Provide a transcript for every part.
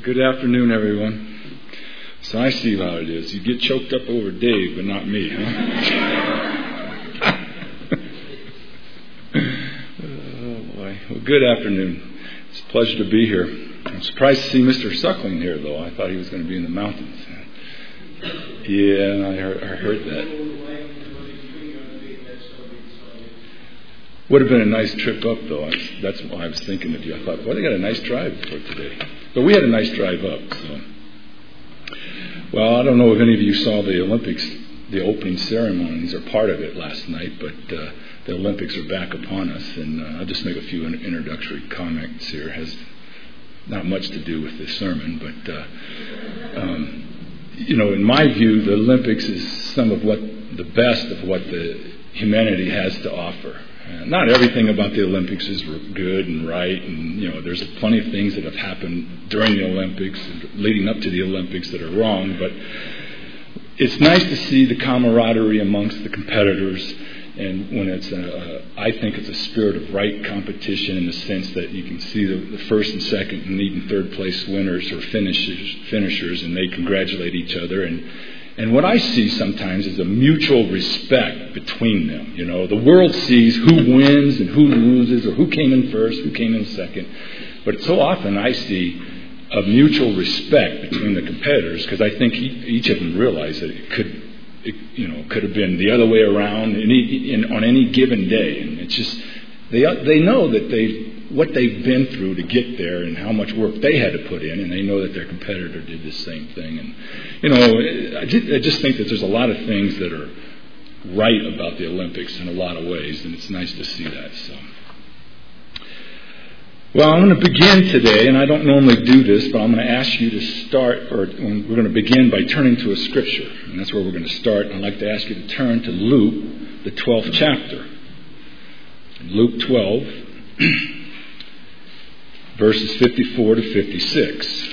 Good afternoon, everyone. So I see how it is. You get choked up over Dave, but not me, huh? Oh, boy. Well, good afternoon. It's a pleasure to be here. I'm surprised to see Mr. Suckling here, though. I thought he was going to be in the mountains. Yeah, I heard that. Would have been a nice trip up, though. That's why I was thinking of you. I thought, well, they got a nice drive for today. But we had a nice drive up. So, well, I don't know if any of you saw the Olympics, the opening ceremonies, or part of it last night. But the Olympics are back upon us, and I'll just make a few introductory comments here. It has not much to do with this sermon, but in my view, the Olympics is some of the best of what the humanity has to offer. Not everything about the Olympics is good and right, and there's plenty of things that have happened during the Olympics, leading up to the Olympics, that are wrong. But it's nice to see the camaraderie amongst the competitors, and when I think it's a spirit of right competition in the sense that you can see the first and second and even third place winners or finishers, and they congratulate each other. And what I see sometimes is a mutual respect between them. The world sees who wins and who loses, or who came in first, who came in second. But so often I see a mutual respect between the competitors, because I think each of them realize that it could have been the other way around on any given day. And it's just they know that what they've been through to get there and how much work they had to put in, and they know that their competitor did the same thing. And I just think that there's a lot of things that are right about the Olympics in a lot of ways, and it's nice to see that. So, well, I'm going to begin today, and I don't normally do this, but I'm going to ask you to start, or we're going to begin by turning to a scripture, and that's where we're going to start. And I'd like to ask you to turn to Luke, the 12th chapter. Luke 12. Verses 54 to 56.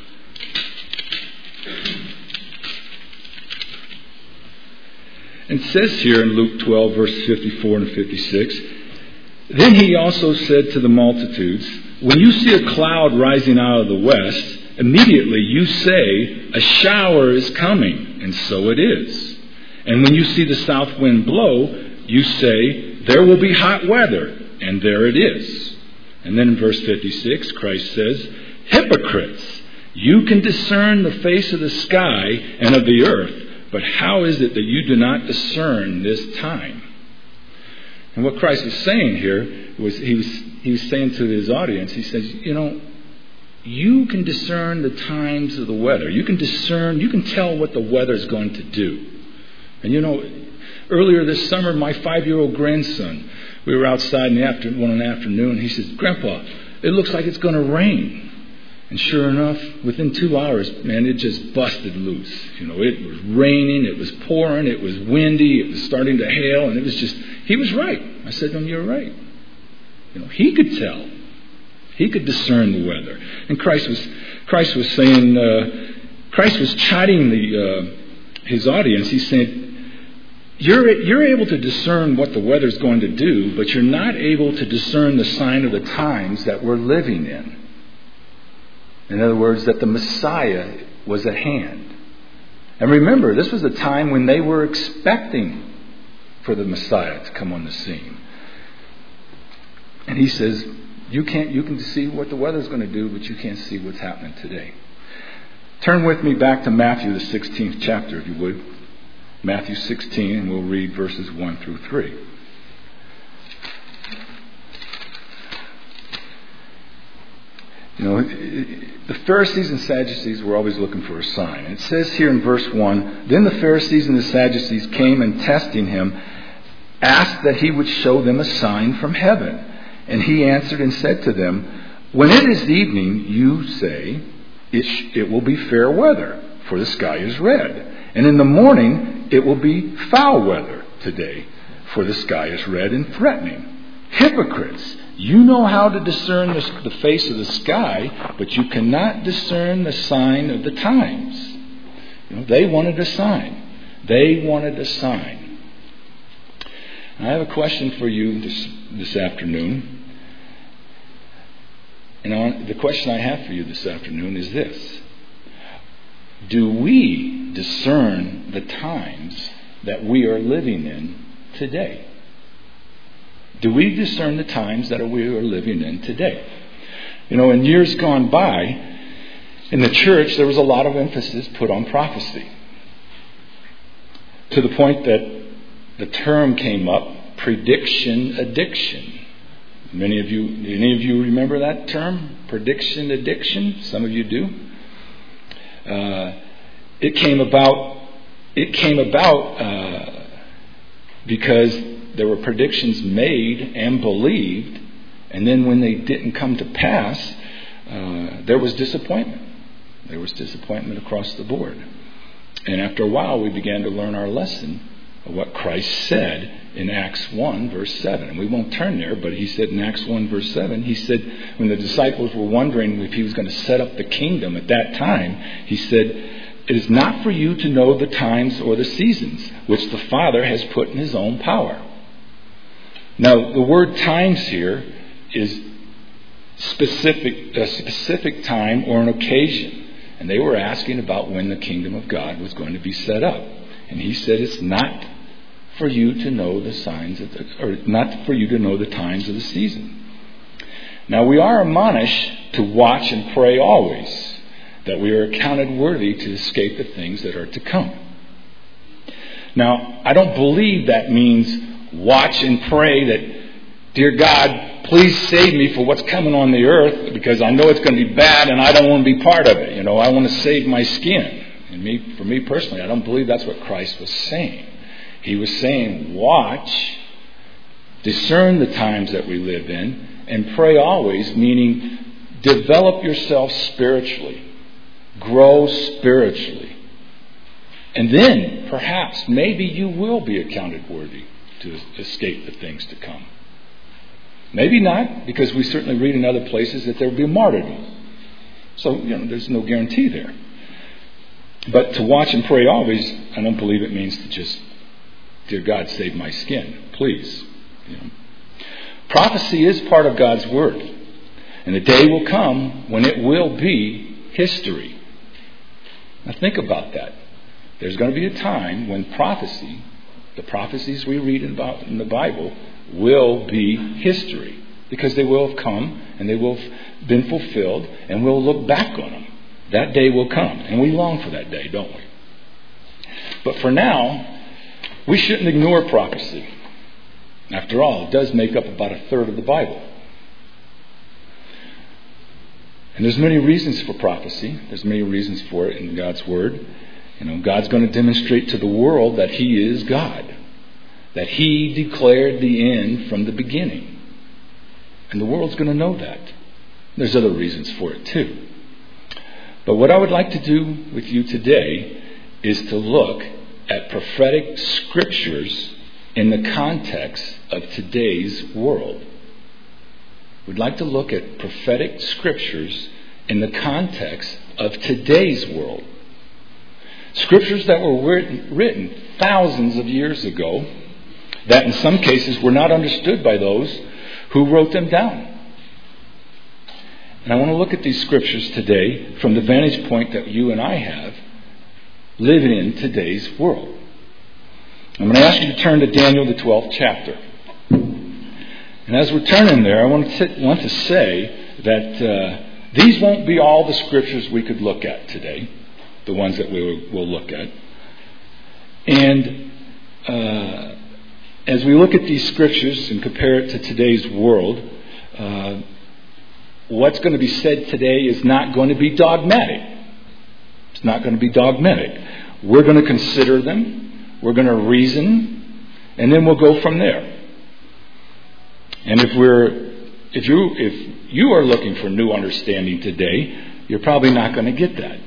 And it says here in Luke 12, verses 54 and 56, "Then he also said to the multitudes, when you see a cloud rising out of the west, immediately you say, a shower is coming, and so it is. And when you see the south wind blow, you say, there will be hot weather, and there it is. And then in verse 56, Christ says, hypocrites, you can discern the face of the sky and of the earth, but how is it that you do not discern this time? And what Christ was saying here was he was saying to his audience, he says, you can discern the times of the weather. You can tell what the weather is going to do. And earlier this summer, my 5-year-old grandson, we were outside one afternoon. He says, Grandpa, it looks like it's going to rain. And sure enough, within 2 hours, man, it just busted loose. It was raining, it was pouring, it was windy, it was starting to hail, and he was right. I said to him, you're right. He could tell. He could discern the weather. And Christ was saying, Christ was chiding his audience. He said, You're able to discern what the weather's going to do, but you're not able to discern the sign of the times that we're living in. In other words, that the Messiah was at hand. And remember, this was a time when they were expecting for the Messiah to come on the scene. And he says, you can see what the weather's going to do, but you can't see what's happening today. Turn with me back to Matthew, the 16th chapter, if you would. Matthew 16, and we'll read verses 1 through 3. The Pharisees and Sadducees were always looking for a sign. And it says here in verse 1, then the Pharisees and the Sadducees came and testing him, asked that he would show them a sign from heaven. And he answered and said to them, when it is evening, you say, it will be fair weather, for the sky is red. And in the morning, it will be foul weather today, for the sky is red and threatening. Hypocrites, you know how to discern the face of the sky, but you cannot discern the sign of the times. They wanted a sign. They wanted a sign. I have a question for you this afternoon. And the question I have for you this afternoon is this. Do we discern the times that we are living in today? Do we discern the times that we are living in today? In years gone by, in the church, there was a lot of emphasis put on prophecy. To the point that the term came up, prediction addiction. Any of you remember that term? Prediction addiction? Some of you do. It came about because there were predictions made and believed, and then when they didn't come to pass, there was disappointment. There was disappointment across the board. And after a while, we began to learn our lesson of what Christ said in Acts 1, verse 7. And we won't turn there, but he said in Acts 1, verse 7, he said, when the disciples were wondering if he was going to set up the kingdom at that time, he said, "It is not for you to know the times or the seasons, which the Father has put in his own power." Now, the word times here is a specific time or an occasion. And they were asking about when the kingdom of God was going to be set up. And he said, it's not for you to know the not for you to know the times of the season. Now, we are admonished to watch and pray always, that we are accounted worthy to escape the things that are to come. Now, I don't believe that means watch and pray that, dear God, please save me for what's coming on the earth, because I know it's going to be bad and I don't want to be part of it. I want to save my skin. And for me personally, I don't believe that's what Christ was saying. He was saying, watch, discern the times that we live in, and pray always, meaning develop yourself spiritually, grow spiritually. And then, perhaps, maybe you will be accounted worthy to escape the things to come. Maybe not, because we certainly read in other places that there will be a martyrdom. So, there's no guarantee there. But to watch and pray always, I don't believe it means to just, dear God, save my skin, please. Prophecy is part of God's Word. And the day will come when it will be history. Now think about that. There's going to be a time when prophecy, the prophecies we read about in the Bible, will be history, because they will have come and they will have been fulfilled, and we'll look back on them. That day will come, and we long for that day, don't we? But for now, we shouldn't ignore prophecy. After all, it does make up about a third of the Bible. And there's many reasons for prophecy. There's many reasons for it in God's Word. God's going to demonstrate to the world that He is God, that He declared the end from the beginning. And the world's going to know that. There's other reasons for it too. But what I would like to do with you today is to look at prophetic scriptures in the context of today's world. We'd like to look at prophetic scriptures in the context of today's world. Scriptures that were written thousands of years ago, that in some cases were not understood by those who wrote them down. And I want to look at these scriptures today from the vantage point that you and I have living in today's world. I'm going to ask you to turn to Daniel, the 12th chapter. And as we're turning there, I want to say that these won't be all the scriptures we could look at today, the ones that we will look at. And as we look at these scriptures and compare it to today's world, what's going to be said today is not going to be dogmatic. It's not going to be dogmatic. We're going to consider them. We're going to reason. And then we'll go from there. And if you are looking for new understanding today, you're probably not going to get that.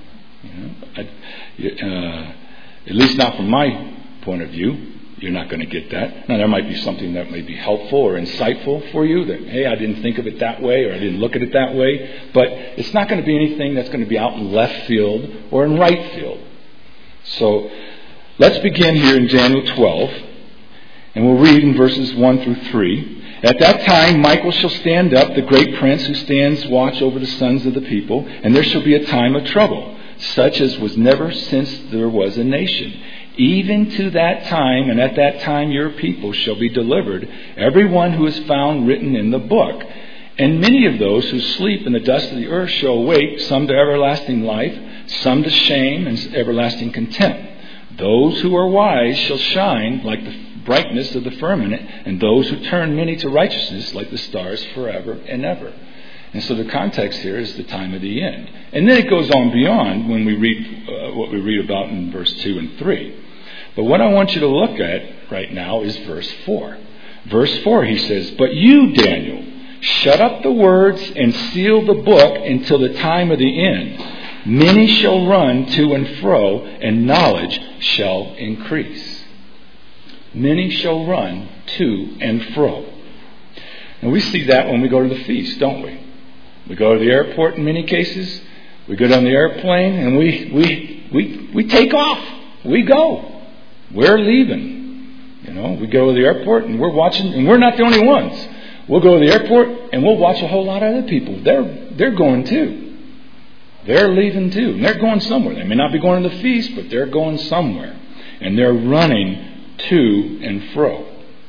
At least not from my point of view. You're not going to get that. Now, there might be something that may be helpful or insightful for you that, hey, I didn't think of it that way, or I didn't look at it that way. But it's not going to be anything that's going to be out in left field or in right field. So let's begin here in Daniel 12, and we'll read in verses 1 through 3. At that time, Michael shall stand up, the great prince who stands watch over the sons of the people, and there shall be a time of trouble, such as was never since there was a nation. Even to that time, and at that time your people shall be delivered, every one who is found written in the book. And many of those who sleep in the dust of the earth shall awake, some to everlasting life, some to shame and everlasting contempt. Those who are wise shall shine like the brightness of the firmament, and those who turn many to righteousness like the stars forever and ever. And so the context here is the time of the end. And then it goes on beyond when we read what we read about in verse 2 and 3. But what I want you to look at right now is verse 4. Verse 4, he says, "But you, Daniel, shut up the words and seal the book until the time of the end. Many shall run to and fro, and knowledge shall increase." Many shall run to and fro. And we see that when we go to the feast, don't we? We go to the airport in many cases. We get on the airplane and we take off. We go. We're leaving. We go to the airport and we're watching, and we're not the only ones. We'll go to the airport and we'll watch a whole lot of other people. They're going too. They're leaving too. And they're going somewhere. They may not be going to the feast, but they're going somewhere. And they're running to and fro.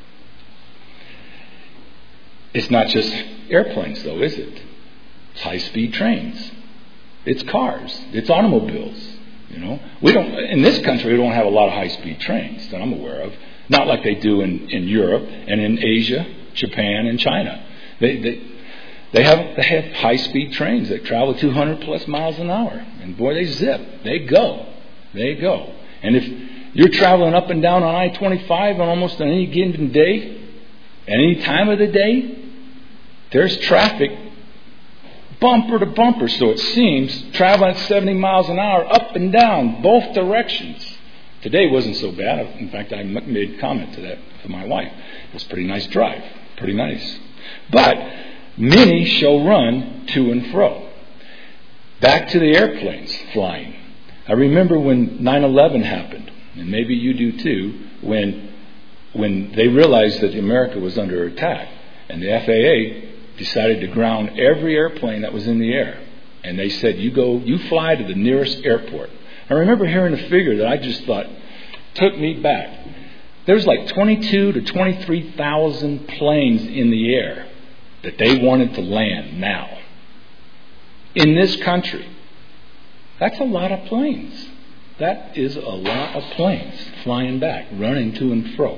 It's not just airplanes, though, is it? It's high-speed trains. It's cars. It's automobiles. We don't. In this country, we don't have a lot of high-speed trains that I'm aware of. Not like they do in Europe and in Asia, Japan, and China. They have high-speed trains that travel 200 plus miles an hour, and boy, they zip. They go. And if you're traveling up and down on I-25 on almost any given day, at any time of the day, there's traffic bumper to bumper, so it seems, traveling at 70 miles an hour up and down, both directions. Today wasn't so bad. In fact, I made a comment to that to my wife. It was a pretty nice drive. Pretty nice. But many shall run to and fro. Back to the airplanes flying. I remember when 9/11 happened, and maybe you do too, when they realized that America was under attack, and the FAA decided to ground every airplane that was in the air. And they said, you fly to the nearest airport. I remember hearing a figure that I just thought took me back. There's like 22 to 23,000 planes in the air that they wanted to land now. In this country. That's a lot of planes. That is a lot of planes flying back, running to and fro.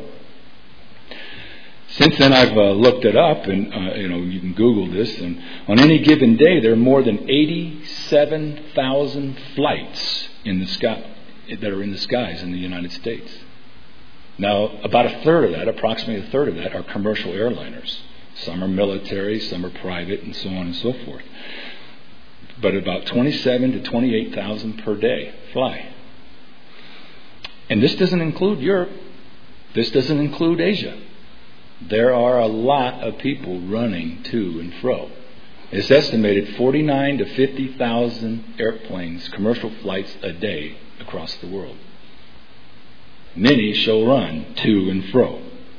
Since then, I've looked it up, and you can Google this. And on any given day, there are more than 87,000 flights in the sky that are in the skies in the United States. Now, about approximately a third of that, are commercial airliners. Some are military, some are private, and so on and so forth. But about 27 to 28,000 per day fly. And this doesn't include Europe. This doesn't include Asia. There are a lot of people running to and fro. It's estimated 49 to 50,000 airplanes, commercial flights a day across the world. Many shall run to and fro.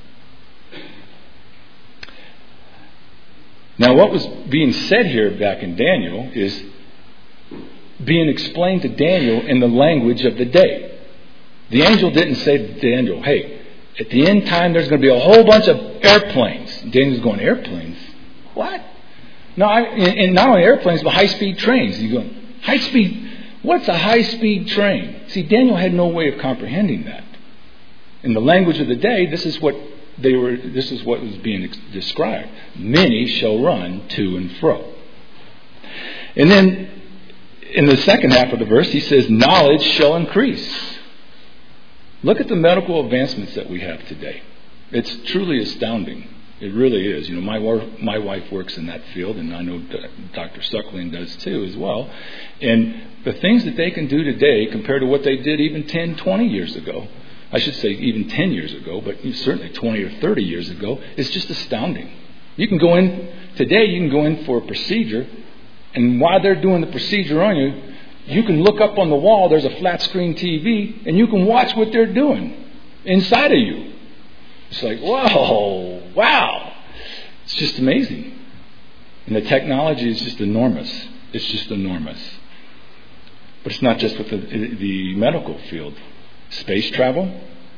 Now, what was being said here back in Daniel is being explained to Daniel in the language of the day. The angel didn't say to Daniel, hey, at the end time, there's going to be a whole bunch of airplanes. Daniel's going, airplanes? What? No, and not only airplanes, but high-speed trains. He's going, high-speed? What's a high-speed train? See, Daniel had no way of comprehending that. In the language of the day, this is what was being described. Many shall run to and fro. And then, in the second half of the verse, he says, knowledge shall increase. Look at the medical advancements that we have today. It's truly astounding. It really is. My wife works in that field, and I know Dr. Suckling does too as well. And the things that they can do today compared to what they did even 10, 20 years ago, I should say even 10 years ago, but certainly 20 or 30 years ago, is just astounding. You can go in for a procedure, and while they're doing the procedure on you, you can look up on the wall, there's a flat screen TV, and you can watch what they're doing inside of you. It's like, whoa, wow. It's just amazing. And the technology is just enormous. It's just enormous. But it's not just with the medical field. Space travel,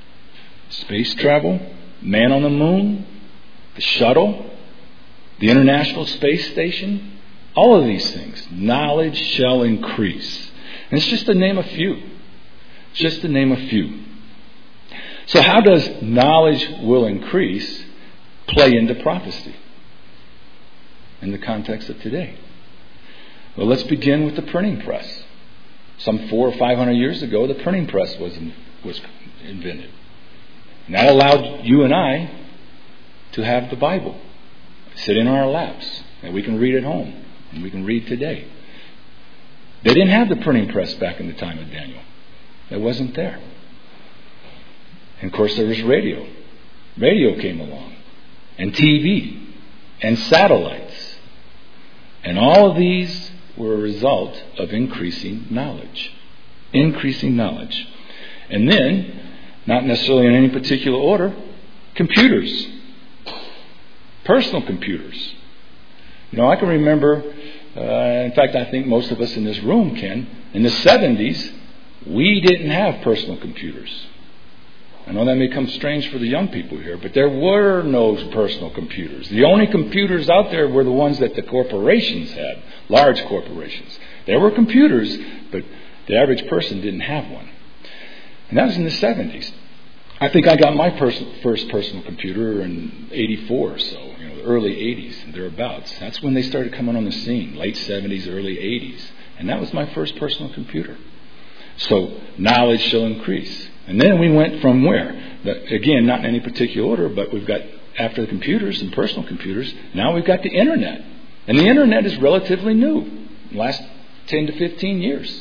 man on the moon, the shuttle, the International Space Station, all of these things. Knowledge shall increase. And it's just to name a few. Just to name a few. So how does knowledge will increase play into prophecy in the context of today? Well, let's begin with the printing press. Some 400 or 500 years ago, the printing press was invented. And that allowed you and I to have the Bible sit in our laps, and we can read at home, and we can read today. They didn't have the printing press back in the time of Daniel. It wasn't there. And of course, there was radio. Radio came along, and TV, and satellites. And all of these were a result of increasing knowledge. Increasing knowledge. And then, not necessarily in any particular order, computers. Personal computers. I can remember, in fact, I think most of us in this room can, in the 70s, we didn't have personal computers. I know that may come strange for the young people here, but there were no personal computers. The only computers out there were the ones that the corporations had, large corporations. There were computers, but the average person didn't have one. And that was in the 70s. I think I got my first personal computer in 84 or so, the early 80s and thereabouts. That's when they started coming on the scene, late 70s, early 80s. And that was my first personal computer. So knowledge shall increase. And then we went from where? Again, not in any particular order, but we've got, after the computers and personal computers, now we've got the Internet. And the Internet is relatively new, the last 10 to 15 years.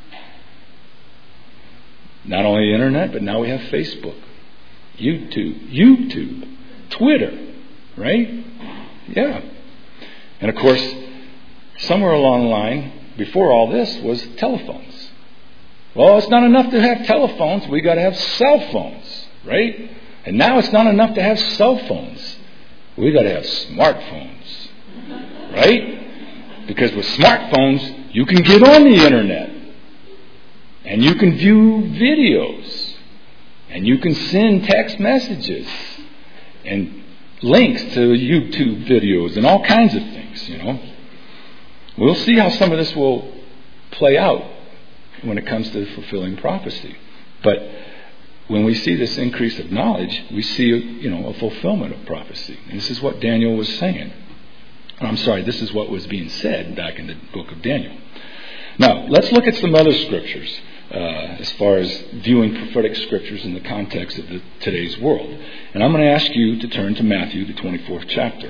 Not only the Internet, but now we have Facebook, YouTube, Twitter, right? Yeah. And of course, somewhere along the line, before all this, was telephones. Well, it's not enough to have telephones. We got to have cell phones, right? And now it's not enough to have cell phones. We got to have smartphones, right? Because with smartphones, you can get on the Internet, and you can view videos, and you can send text messages, and links to YouTube videos, and all kinds of things. We'll see how some of this will play out when it comes to fulfilling prophecy. But when we see this increase of knowledge, we see, a fulfillment of prophecy. And this is what Daniel was saying. This is what was being said back in the book of Daniel. Now, let's look at some other scriptures as far as viewing prophetic scriptures in the context of today's world. And I'm going to ask you to turn to Matthew, the 24th chapter.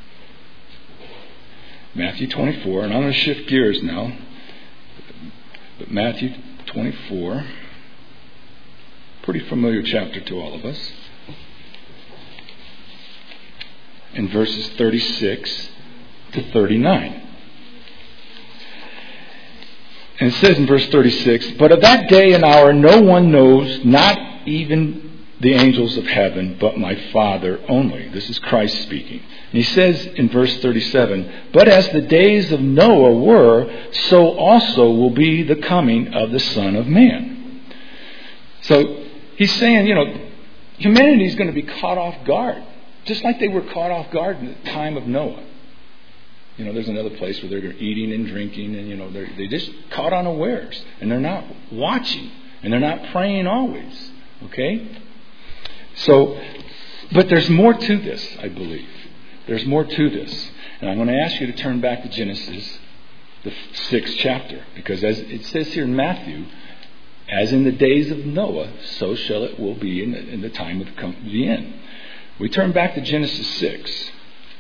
Matthew 24, and I'm going to shift gears now. But Matthew 24, pretty familiar chapter to all of us. In verses 36 to 39. And it says in verse 36, "But of that day and hour no one knows, not even the angels of heaven, but my Father only." This is Christ speaking. And he says in verse 37, "But as the days of Noah were, so also will be the coming of the Son of Man." So he's saying, humanity is going to be caught off guard, just like they were caught off guard in the time of Noah. There's another place where they're eating and drinking, and they just caught unawares, and they're not watching, and they're not praying always. Okay? So, but there's more to this, I believe. There's more to this. And I'm going to ask you to turn back to Genesis, the 6th chapter. Because as it says here in Matthew, as in the days of Noah, so shall it will be in the time of the end. We turn back to Genesis 6.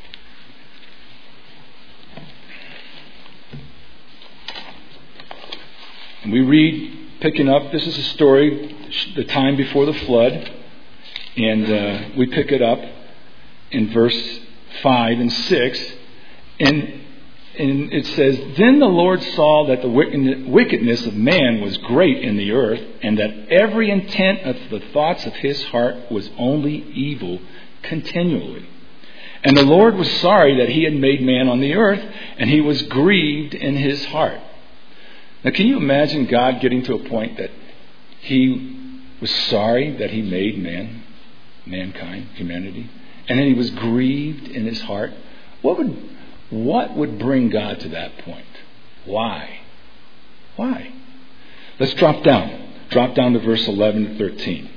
And we read, picking up, this is a story, the time before the flood. And we pick it up in verse 5 and 6. And it says, "Then the Lord saw that the wickedness of man was great in the earth, and that every intent of the thoughts of his heart was only evil continually. And the Lord was sorry that he had made man on the earth, and he was grieved in his heart. Now, can you imagine God getting to a point that he was sorry that he made mankind, humanity, and then he was grieved in his heart? What would bring God to that point? Why? Let's drop down. Drop down to verse 11 to 13.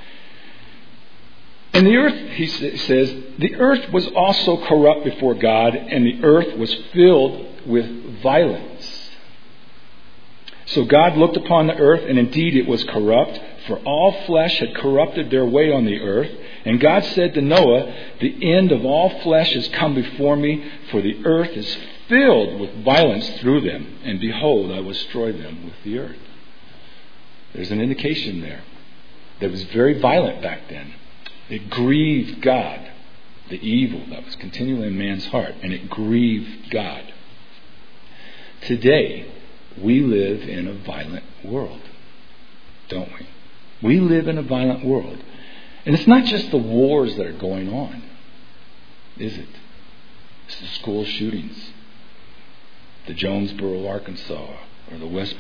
And the earth, he says, the earth was also corrupt before God, and the earth was filled with violence. So God looked upon the earth, and indeed it was corrupt, for all flesh had corrupted their way on the earth. And God said to Noah, the end of all flesh has come before me, for the earth is filled with violence through them. And behold, I will destroy them with the earth. There's an indication there that was very violent back then. It grieved God, the evil that was continually in man's heart, and it grieved God. Today, we live in a violent world, don't we? We live in a violent world. And it's not just the wars that are going on, is it? It's the school shootings. The Jonesboro, Arkansas, or the West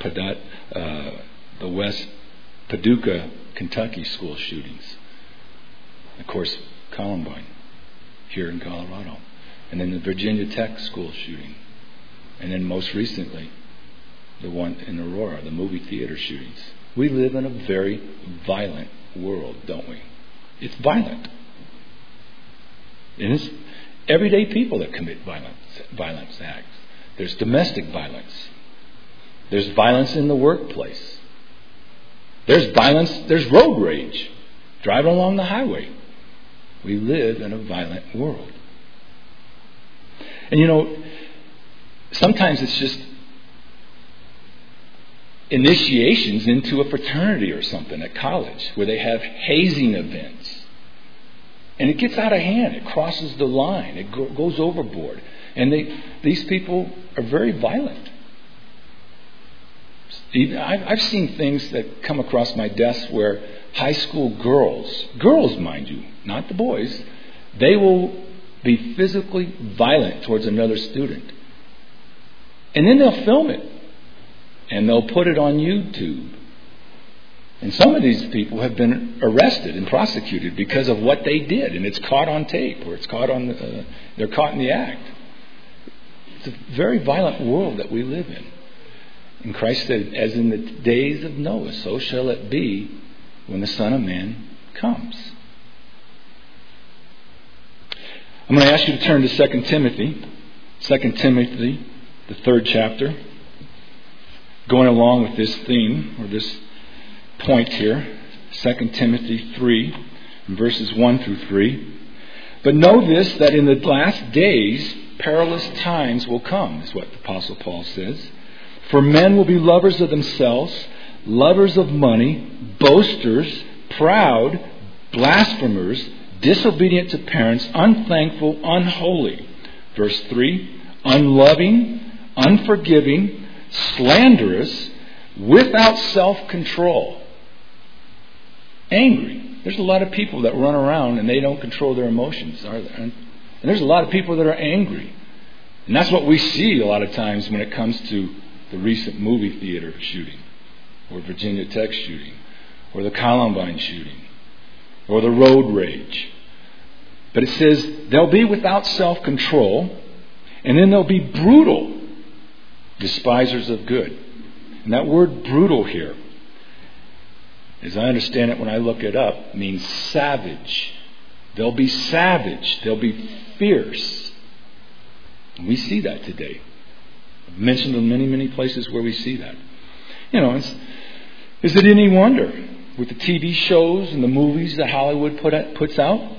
Paducah, Kentucky school shootings. Of course, Columbine here in Colorado. And then the Virginia Tech school shooting. And then most recently, the one in Aurora, the movie theater shootings. We live in a very violent world, don't we? It's violent. And it's everyday people that commit violence acts. There's domestic violence. There's violence in the workplace. There's violence, there's road rage. Driving along the highway. We live in a violent world. And sometimes it's just initiations into a fraternity or something at college where they have hazing events. And it gets out of hand. It crosses the line. It goes overboard. And these people are very violent. I've seen things that come across my desk where high school girls mind you, not the boys, they will be physically violent towards another student. And then they'll film it. And they'll put it on YouTube. And some of these people have been arrested and prosecuted because of what they did. And it's caught on tape, or it's caught on they're caught in the act. It's a very violent world that we live in. And Christ said, as in the days of Noah, so shall it be when the Son of Man comes. I'm going to ask you to turn to 2 Timothy. 2 Timothy, the 3rd chapter. Going along with this theme, or this point here. 2 Timothy 3, verses 1 through 3. But know this, that in the last days, perilous times will come, is what the Apostle Paul says. For men will be lovers of themselves, lovers of money, boasters, proud, blasphemers, disobedient to parents, unthankful, unholy. Verse 3, unloving, unforgiving, slanderous, without self-control. Angry. There's a lot of people that run around and they don't control their emotions, are there? And there's a lot of people that are angry. And that's what we see a lot of times when it comes to the recent movie theater shooting, or Virginia Tech shooting, or the Columbine shooting, or the road rage. But it says they'll be without self-control, and then they'll be brutal, despisers of good. And that word brutal here, as I understand it when I look it up, means savage. They'll be savage. They'll be fierce. And we see that today. I've mentioned in many, many places where we see that. Is it any wonder with the TV shows and the movies that Hollywood puts out?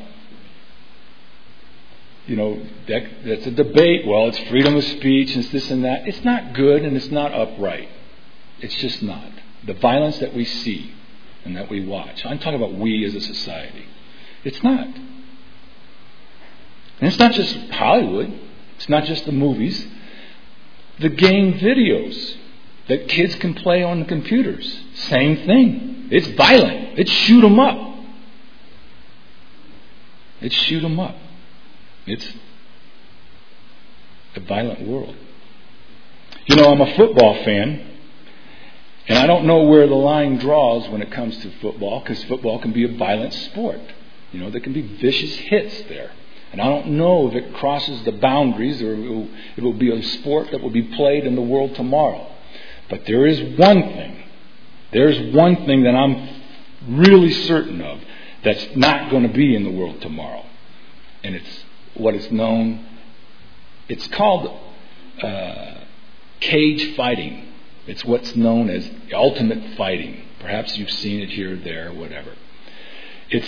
That's a debate. Well, it's freedom of speech and it's this and that. It's not good and it's not upright. It's just not. The violence that we see and that we watch. I'm talking about we as a society. It's not. And it's not just Hollywood. It's not just the movies. The game videos that kids can play on the computers. Same thing. It's violent. It's shoot 'em up. It's shoot 'em up. It's a violent world. You know, I'm a football fan, and I don't know where the line draws when it comes to football, because football can be a violent sport. You know, there can be vicious hits there. And I don't know if it crosses the boundaries or if it will be a sport that will be played in the world tomorrow. But there is one thing. There's one thing that I'm really certain of that's not going to be in the world tomorrow. And it's what is known, it's called cage fighting. It's what's known as ultimate fighting. Perhaps you've seen it here or there, whatever. It's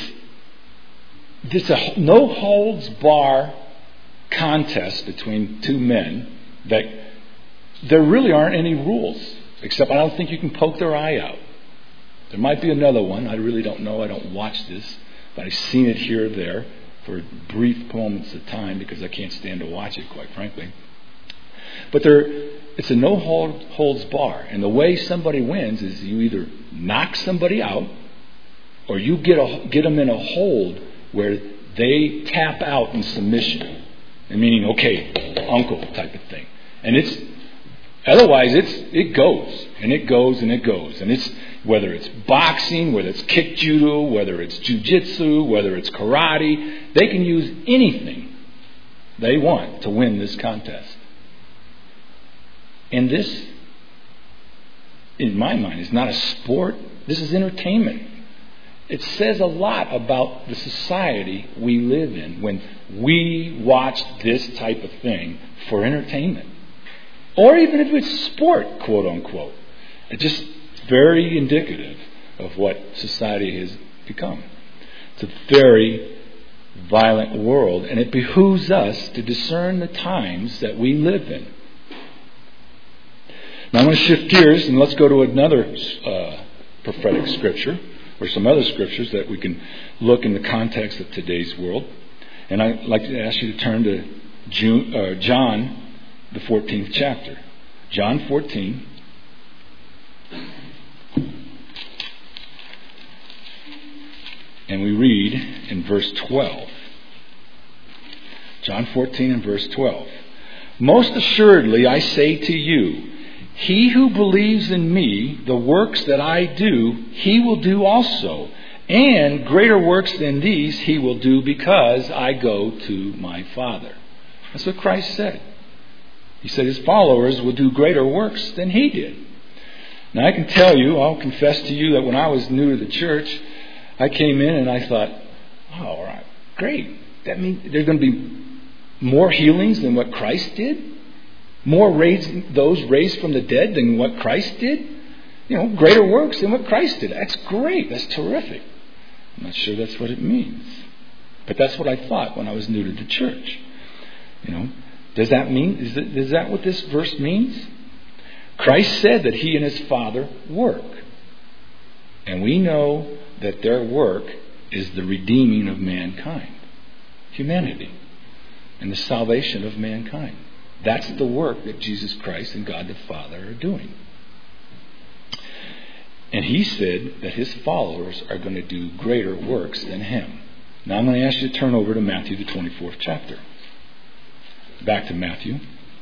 a no-holds-bar contest between two men that there really aren't any rules, except I don't think you can poke their eye out. There might be another one. I really don't know. I don't watch this. But I've seen it here or there for brief moments of time because I can't stand to watch it, quite frankly. But it's a no-holds-bar. And the way somebody wins is you either knock somebody out or you get them in a hold where they tap out in submission. And meaning, okay, uncle type of thing. And otherwise it goes and it goes and it goes. And it's whether it's boxing, whether it's kick judo, whether it's jujitsu, whether it's karate, they can use anything they want to win this contest. And this, in my mind, is not a sport. This is entertainment. It says a lot about the society we live in when we watch this type of thing for entertainment. Or even if it's sport, quote unquote. It's just very indicative of what society has become. It's a very violent world, and it behooves us to discern the times that we live in. Now I'm going to shift gears and let's go to another prophetic scripture, or some other scriptures that we can look in the context of today's world. And I'd like to ask you to turn to John, the 14th chapter. John 14. And we read in verse 12. John 14 and verse 12. Most assuredly I say to you, he who believes in me, the works that I do, he will do also. And greater works than these he will do because I go to my Father. That's what Christ said. He said his followers will do greater works than he did. Now I can tell you, I'll confess to you that when I was new to the church, I came in and I thought, oh, all right, great. That means there's going to be more healings than what Christ did? More those raised from the dead than what Christ did? You know, greater works than what Christ did. That's great. That's terrific. I'm not sure that's what it means. But that's what I thought when I was new to the church. You know, does that mean, is that what this verse means? Christ said that he and his Father work. And we know that their work is the redeeming of mankind, humanity, and the salvation of mankind. That's the work that Jesus Christ and God the Father are doing. And he said that his followers are going to do greater works than him. Now I'm going to ask you to turn over to Matthew, the 24th chapter. Back to Matthew.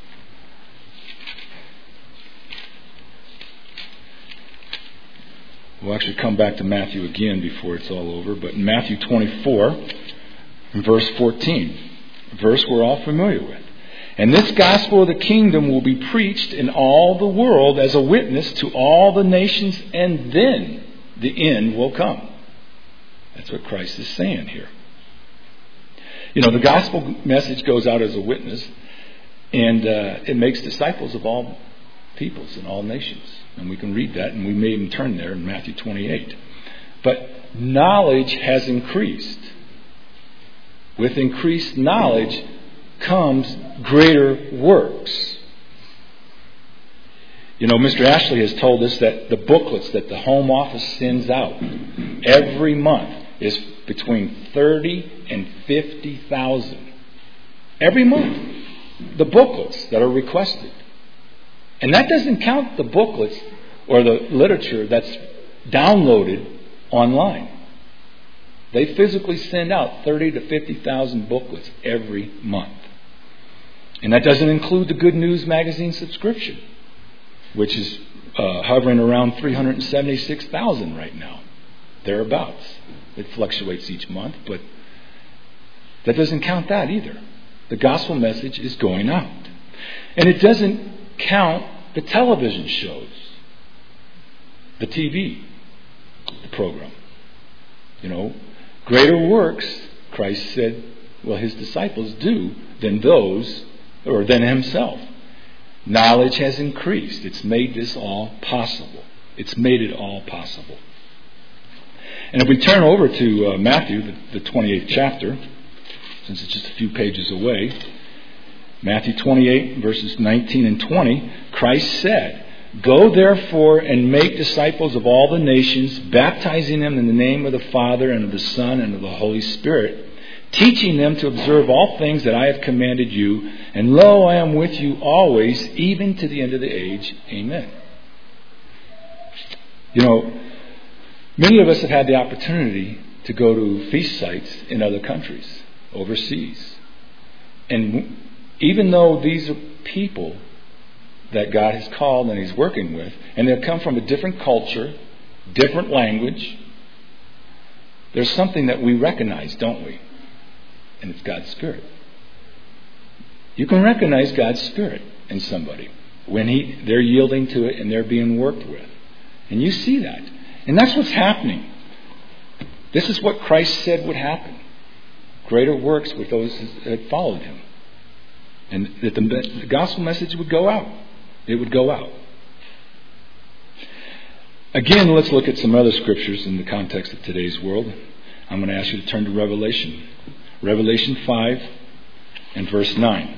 We'll actually come back to Matthew again before it's all over. But in Matthew 24, in verse 14, a verse we're all familiar with. And this gospel of the kingdom will be preached in all the world as a witness to all the nations, and then the end will come. That's what Christ is saying here. You know, the gospel message goes out as a witness, and it makes disciples of all peoples and all nations. And we can read that, and we may even turn there in Matthew 28. But knowledge has increased. With increased knowledge comes greater works. You know, Mr. Ashley has told us that the booklets that the Home Office sends out every month is between 30 and 50,000. Every month. The booklets that are requested. And that doesn't count the booklets or the literature that's downloaded online. They physically send out 30 to 50,000 booklets every month. And that doesn't include the Good News magazine subscription, which is hovering around 376,000 right now, thereabouts. It fluctuates each month, but that doesn't count that either. The gospel message is going out. And it doesn't count the television shows, the TV, the program. Greater works, Christ said, his disciples do than those, or than himself. Knowledge has increased. It's made this all possible. It's made it all possible. And if we turn over to Matthew, the 28th chapter, since it's just a few pages away, Matthew 28, verses 19 and 20, Christ said, "Go therefore and make disciples of all the nations, baptizing them in the name of the Father and of the Son and of the Holy Spirit, teaching them to observe all things that I have commanded you. And lo, I am with you always, even to the end of the age. Amen." Many of us have had the opportunity to go to feast sites in other countries, overseas. And even though these are people that God has called and He's working with, and they come from a different culture, different language, there's something that we recognize, don't we? And it's God's Spirit. You can recognize God's Spirit in somebody when they're yielding to it and they're being worked with. And you see that. And that's what's happening. This is what Christ said would happen. Greater works with those that followed Him. And that the gospel message would go out. It would go out. Again, let's look at some other scriptures in the context of today's world. I'm going to ask you to turn to Revelation. Revelation 5 and verse 9.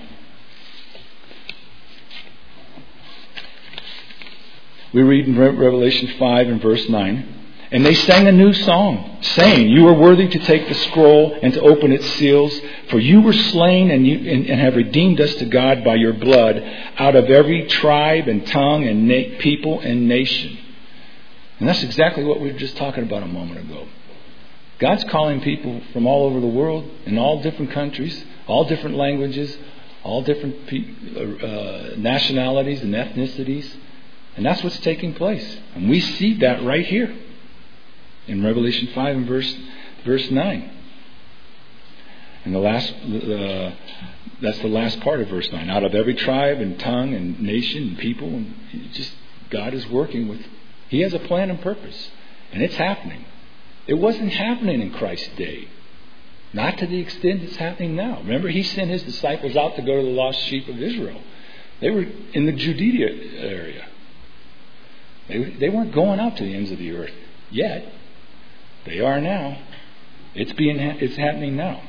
We read in Revelation 5 and verse 9, "And they sang a new song, saying, 'You are worthy to take the scroll and to open its seals, for you were slain and have redeemed us to God by your blood out of every tribe and tongue and people and nation.'" And that's exactly what we were just talking about a moment ago. God's calling people from all over the world, in all different countries, all different languages, all different nationalities and ethnicities. And that's what's taking place. And we see that right here in Revelation 5 and verse 9. And that's the last part of verse 9. Out of every tribe and tongue and nation and people, and God is working with. He has a plan and purpose, and it's happening. It wasn't happening in Christ's day, not to the extent it's happening now. Remember, He sent His disciples out to go to the lost sheep of Israel. They were in the Judea area. They weren't going out to the ends of the earth yet. They are now. It's happening now.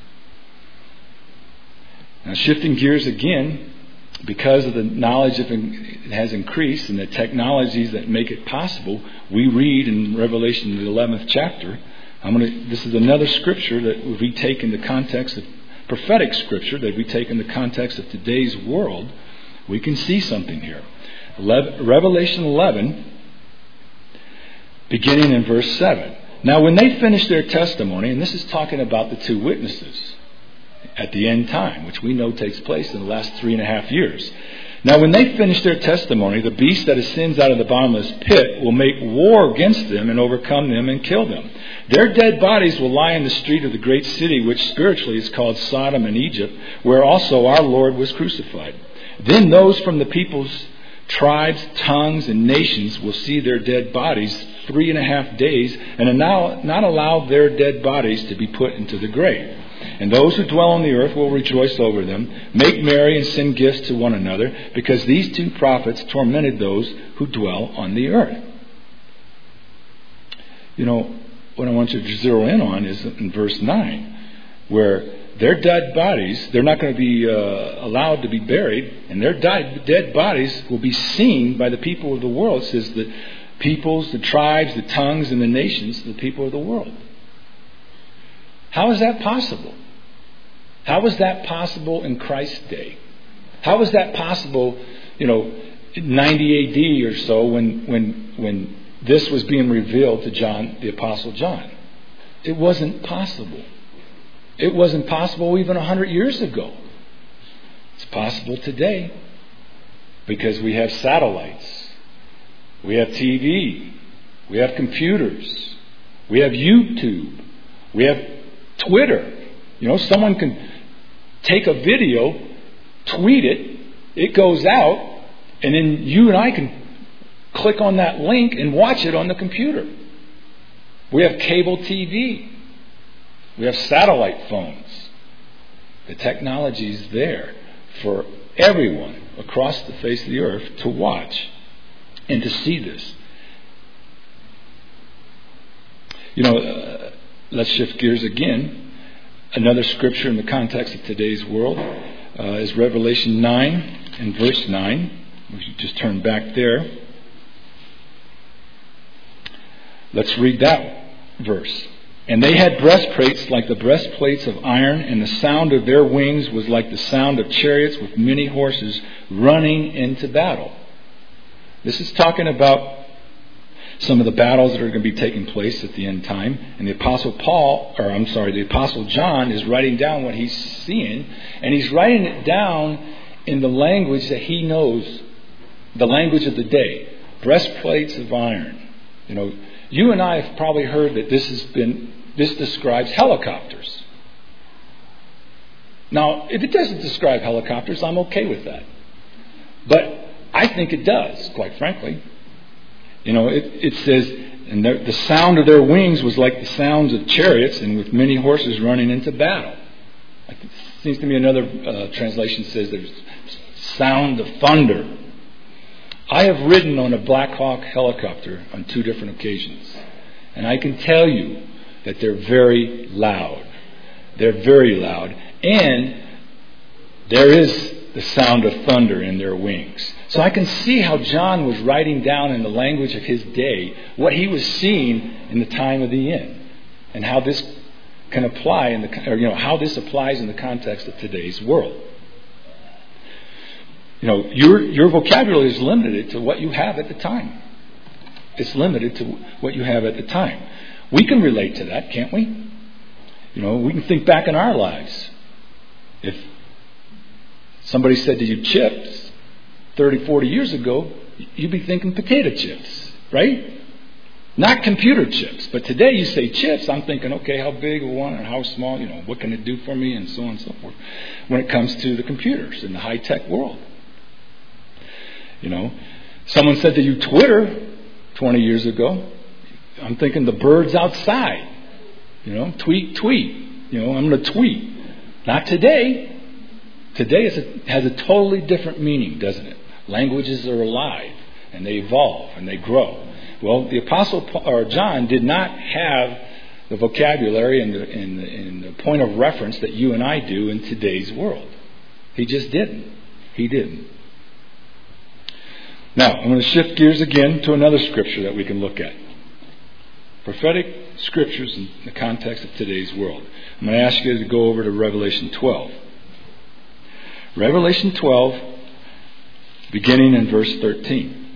Now, shifting gears again, because of the knowledge that has increased and the technologies that make it possible, we read in Revelation, the 11th chapter. This is another scripture that we take in the context of prophetic scripture that we take in the context of today's world. We can see something here. Revelation 11, beginning in verse 7. "Now when they finished their testimony," and this is talking about the two witnesses at the end time, which we know takes place in the last 3.5 years. "Now when they finish their testimony, the beast that ascends out of the bottomless pit will make war against them and overcome them and kill them. Their dead bodies will lie in the street of the great city, which spiritually is called Sodom and Egypt, where also our Lord was crucified. Then those from the peoples, tribes, tongues, and nations will see their dead bodies 3.5 days and not allow their dead bodies to be put into the grave. And those who dwell on the earth will rejoice over them, make merry and send gifts to one another, because these two prophets tormented those who dwell on the earth." What I want you to zero in on is in verse 9, where their dead bodies, they're not going to be allowed to be buried, and their dead bodies will be seen by the people of the world. It says the peoples, the tribes, the tongues, and the nations, the people of the world. How is that possible? How was that possible in Christ's day? How was that possible, 90 AD or so when this was being revealed to John, the Apostle John? It wasn't possible. It wasn't possible even 100 years ago. It's possible today because we have satellites, we have TV, we have computers, we have YouTube, we have Twitter. Someone can take a video, tweet it, it goes out, and then you and I can click on that link and watch it on the computer. We have cable TV. We have satellite phones. The technology is there for everyone across the face of the earth to watch and to see this. Let's shift gears again. Another scripture in the context of today's world is Revelation 9 and verse 9. If you just turn back there. Let's read that verse. And they had breastplates like the breastplates of iron, and the sound of their wings was like the sound of chariots with many horses running into battle. This is talking about some of the battles that are going to be taking place at the end time. And the Apostle John is writing down what he's seeing, and he's writing it down in the language that he knows, the language of the day. Breastplates of iron. You and I have probably heard that this describes helicopters. Now, if it doesn't describe helicopters, I'm okay with that. But I think it does, quite frankly. It says, and the sound of their wings was like the sounds of chariots, and with many horses running into battle. It seems to me another translation says there's sound of thunder. I have ridden on a Black Hawk helicopter on 2 different occasions, and I can tell you that they're very loud. They're very loud, and there is the sound of thunder in their wings. So I can see how John was writing down in the language of his day what he was seeing in the time of the end, and how this can apply how this applies in the context of today's world. Your vocabulary is limited to what you have at the time. It's limited to what you have at the time. We can relate to that, can't we? We can think back in our lives. If somebody said to you chips 30, 40 years ago, you'd be thinking potato chips, right? Not computer chips. But today you say chips, I'm thinking, okay, how big or one, or how small, what can it do for me, and so on and so forth. When it comes to the computers in the high-tech world. Someone said to you Twitter 20 years ago, I'm thinking the birds outside. Tweet. I'm going to tweet. Not today. Today has a totally different meaning, doesn't it? Languages are alive, and they evolve, and they grow. Well, the Apostle John did not have the vocabulary and the point of reference that you and I do in today's world. He just didn't. He didn't. Now, I'm going to shift gears again to another scripture that we can look at. Prophetic scriptures in the context of today's world. I'm going to ask you to go over to Revelation 12. Revelation 12, beginning in verse 13.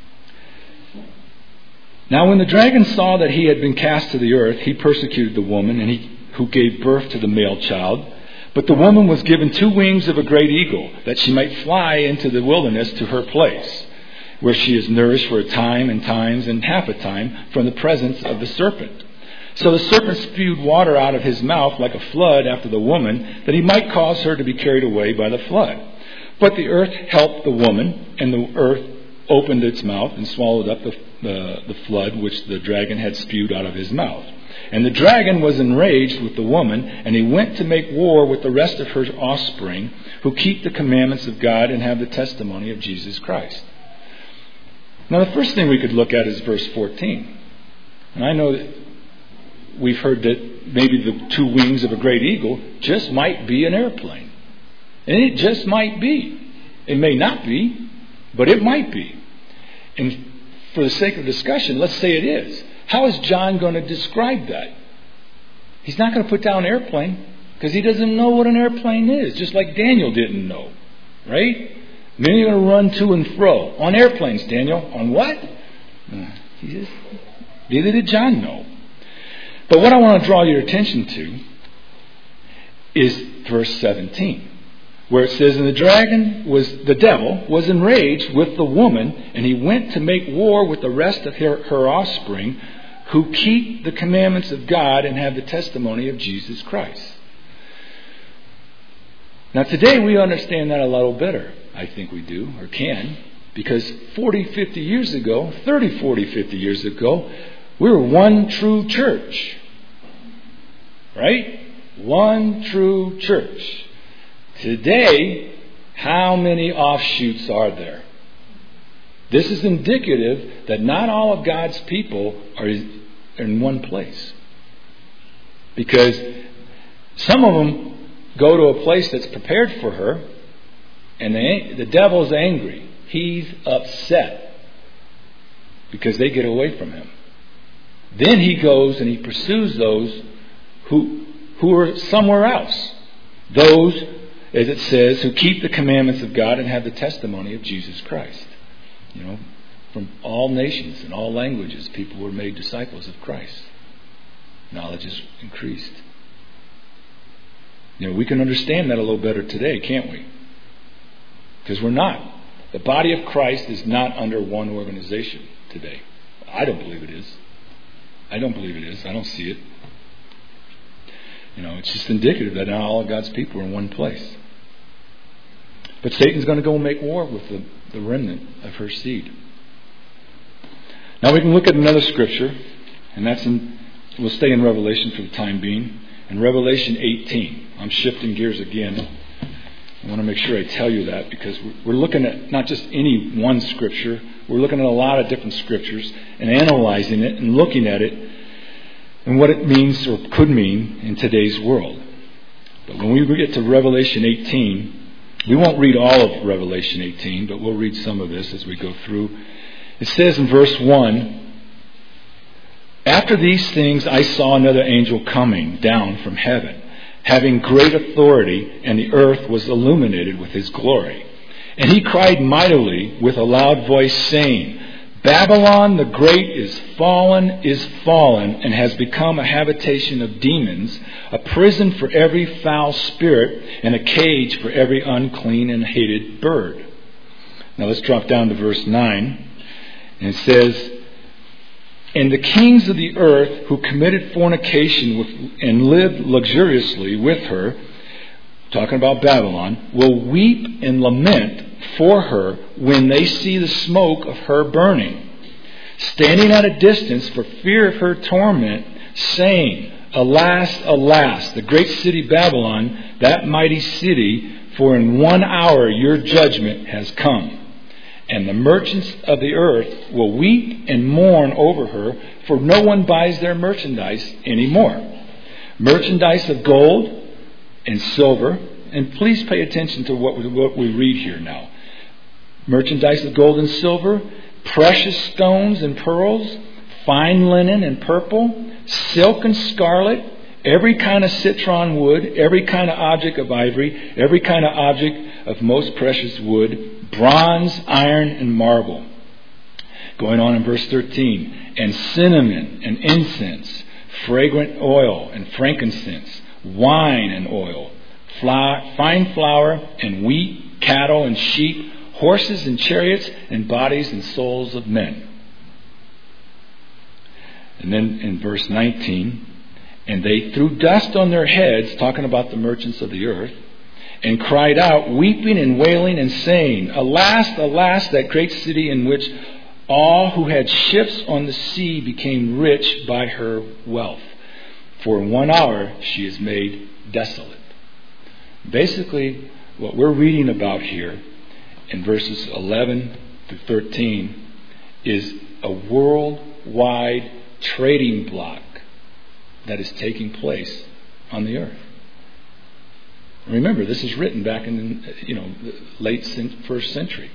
Now when the dragon saw that he had been cast to the earth, he persecuted the woman who gave birth to the male child. But the woman was given 2 wings of a great eagle, that she might fly into the wilderness to her place, where she is nourished for a time and times and half a time from the presence of the serpent. So the serpent spewed water out of his mouth like a flood after the woman, that he might cause her to be carried away by the flood. But the earth helped the woman, and the earth opened its mouth and swallowed up the flood which the dragon had spewed out of his mouth. And the dragon was enraged with the woman, and he went to make war with the rest of her offspring, who keep the commandments of God and have the testimony of Jesus Christ. Now the first thing we could look at is verse 14. And I know that we've heard that maybe the 2 wings of a great eagle just might be an airplane. And it just might be. It may not be, but it might be. And for the sake of discussion, let's say it is. How is John going to describe that? He's not going to put down airplane, because he doesn't know what an airplane is, just like Daniel didn't know. Right? Then you're going to run to and fro. On airplanes, Daniel. On what? Neither did John know. But what I want to draw your attention to is verse 17, where it says, "And the devil was enraged with the woman, and he went to make war with the rest of her offspring, who keep the commandments of God and have the testimony of Jesus Christ." Now today we understand that a little better. I think we do, or can, because 40, 50 years ago, we were one true church. Right? One true church. Today, how many offshoots are there? This is indicative that not all of God's people are in one place. Because some of them go to a place that's prepared for her, and the devil's angry. He's upset because they get away from him. Then he goes and he pursues those who are somewhere else. Those, as it says, who keep the commandments of God and have the testimony of Jesus Christ. From all nations and all languages, people were made disciples of Christ. Knowledge is increased. We can understand that a little better today, can't we? Because we're not. The body of Christ is not under one organization today. I don't believe it is. I don't see it. It's just indicative that not all of God's people are in one place. But Satan's going to go and make war with the remnant of her seed. Now we can look at another scripture, and we'll stay in Revelation for the time being. In Revelation 18, I'm shifting gears again. I want to make sure I tell you that, because we're looking at not just any one scripture, we're looking at a lot of different scriptures and analyzing it and looking at it and what it means or could mean in today's world. But when we get to Revelation 18, we won't read all of Revelation 18, but we'll read some of this as we go through. It says in verse 1, "After these things I saw another angel coming down from heaven, having great authority, and the earth was illuminated with his glory. And he cried mightily with a loud voice, saying, Babylon the Great is fallen, and has become a habitation of demons, a prison for every foul spirit, and a cage for every unclean and hated bird." Now let's drop down to verse 9. And it says, "And the kings of the earth who committed fornication and lived luxuriously with her," talking about Babylon, "will weep and lament for her when they see the smoke of her burning, standing at a distance for fear of her torment, saying, Alas, alas, the great city Babylon, that mighty city, for in 1 hour your judgment has come. And the merchants of the earth will weep and mourn over her, for no one buys their merchandise anymore. Merchandise of gold and silver," and please pay attention to what we read here now. "Merchandise of gold and silver, precious stones and pearls, fine linen and purple, silk and scarlet, every kind of citron wood, every kind of object of ivory, every kind of object of most precious wood, bronze, iron, and marble." Going on in verse 13, "And cinnamon and incense, fragrant oil and frankincense, wine and oil, fine flour and wheat, cattle and sheep, horses and chariots, and bodies and souls of men." And then in verse 19, "And they threw dust on their heads," talking about the merchants of the earth, "and cried out, weeping and wailing, and saying, Alas, alas, that great city in which all who had ships on the sea became rich by her wealth. For in 1 hour she is made desolate." Basically, what we're reading about here in verses 11 to 13 is a worldwide trading block that is taking place on the earth. Remember, this is written back in the late first century.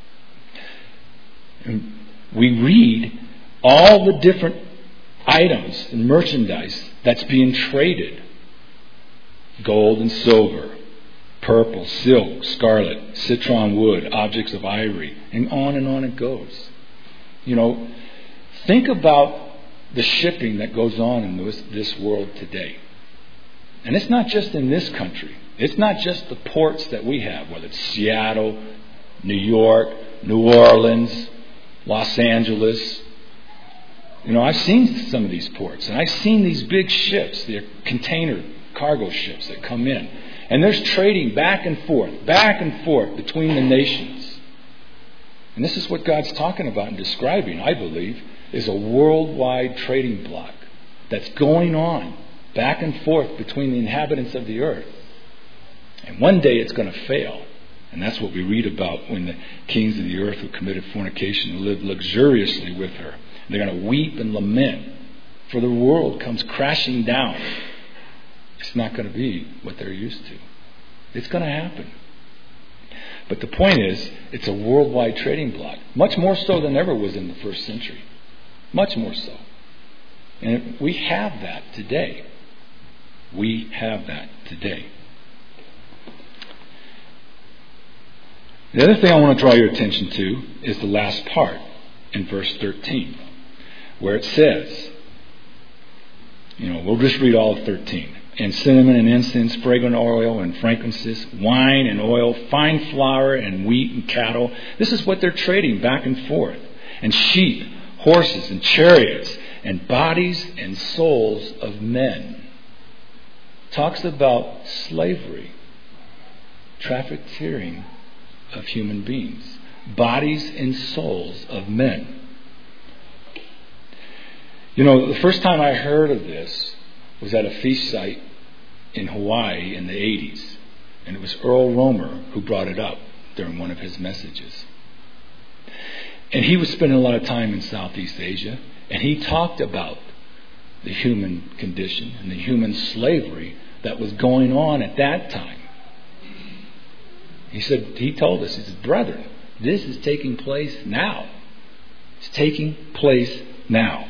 And we read all the different items and merchandise that's being traded. Gold and silver, purple, silk, scarlet, citron wood, objects of ivory, and on it goes. Think about the shipping that goes on in this world today. And it's not just in this country. It's not just the ports that we have, whether it's Seattle, New York, New Orleans, Los Angeles. I've seen some of these ports, and I've seen these big ships, the container cargo ships that come in. And there's trading back and forth between the nations. And this is what God's talking about and describing, I believe, is a worldwide trading block that's going on back and forth between the inhabitants of the earth. And one day it's going to fail. And that's what we read about when the kings of the earth who committed fornication lived luxuriously with her. They're going to weep and lament, for the world comes crashing down. It's not going to be what they're used to. It's going to happen. But the point is, it's a worldwide trading block. Much more so than ever was in the first century. Much more so. And we have that today. We have that today. The other thing I want to draw your attention to is the last part in verse 13, where it says, we'll just read all of 13. And cinnamon and incense, fragrant oil and frankincense, wine and oil, fine flour and wheat and cattle. This is what they're trading back and forth. And sheep, horses and chariots, and bodies and souls of men. Talks about slavery, trafficking of human beings, bodies and souls of men. The first time I heard of this was at a feast site in Hawaii in the 80s. And it was Earl Romer who brought it up during one of his messages. And he was spending a lot of time in Southeast Asia. And he talked about the human condition and the human slavery that was going on at that time. He told us, he said, brethren, this is taking place now. It's taking place now.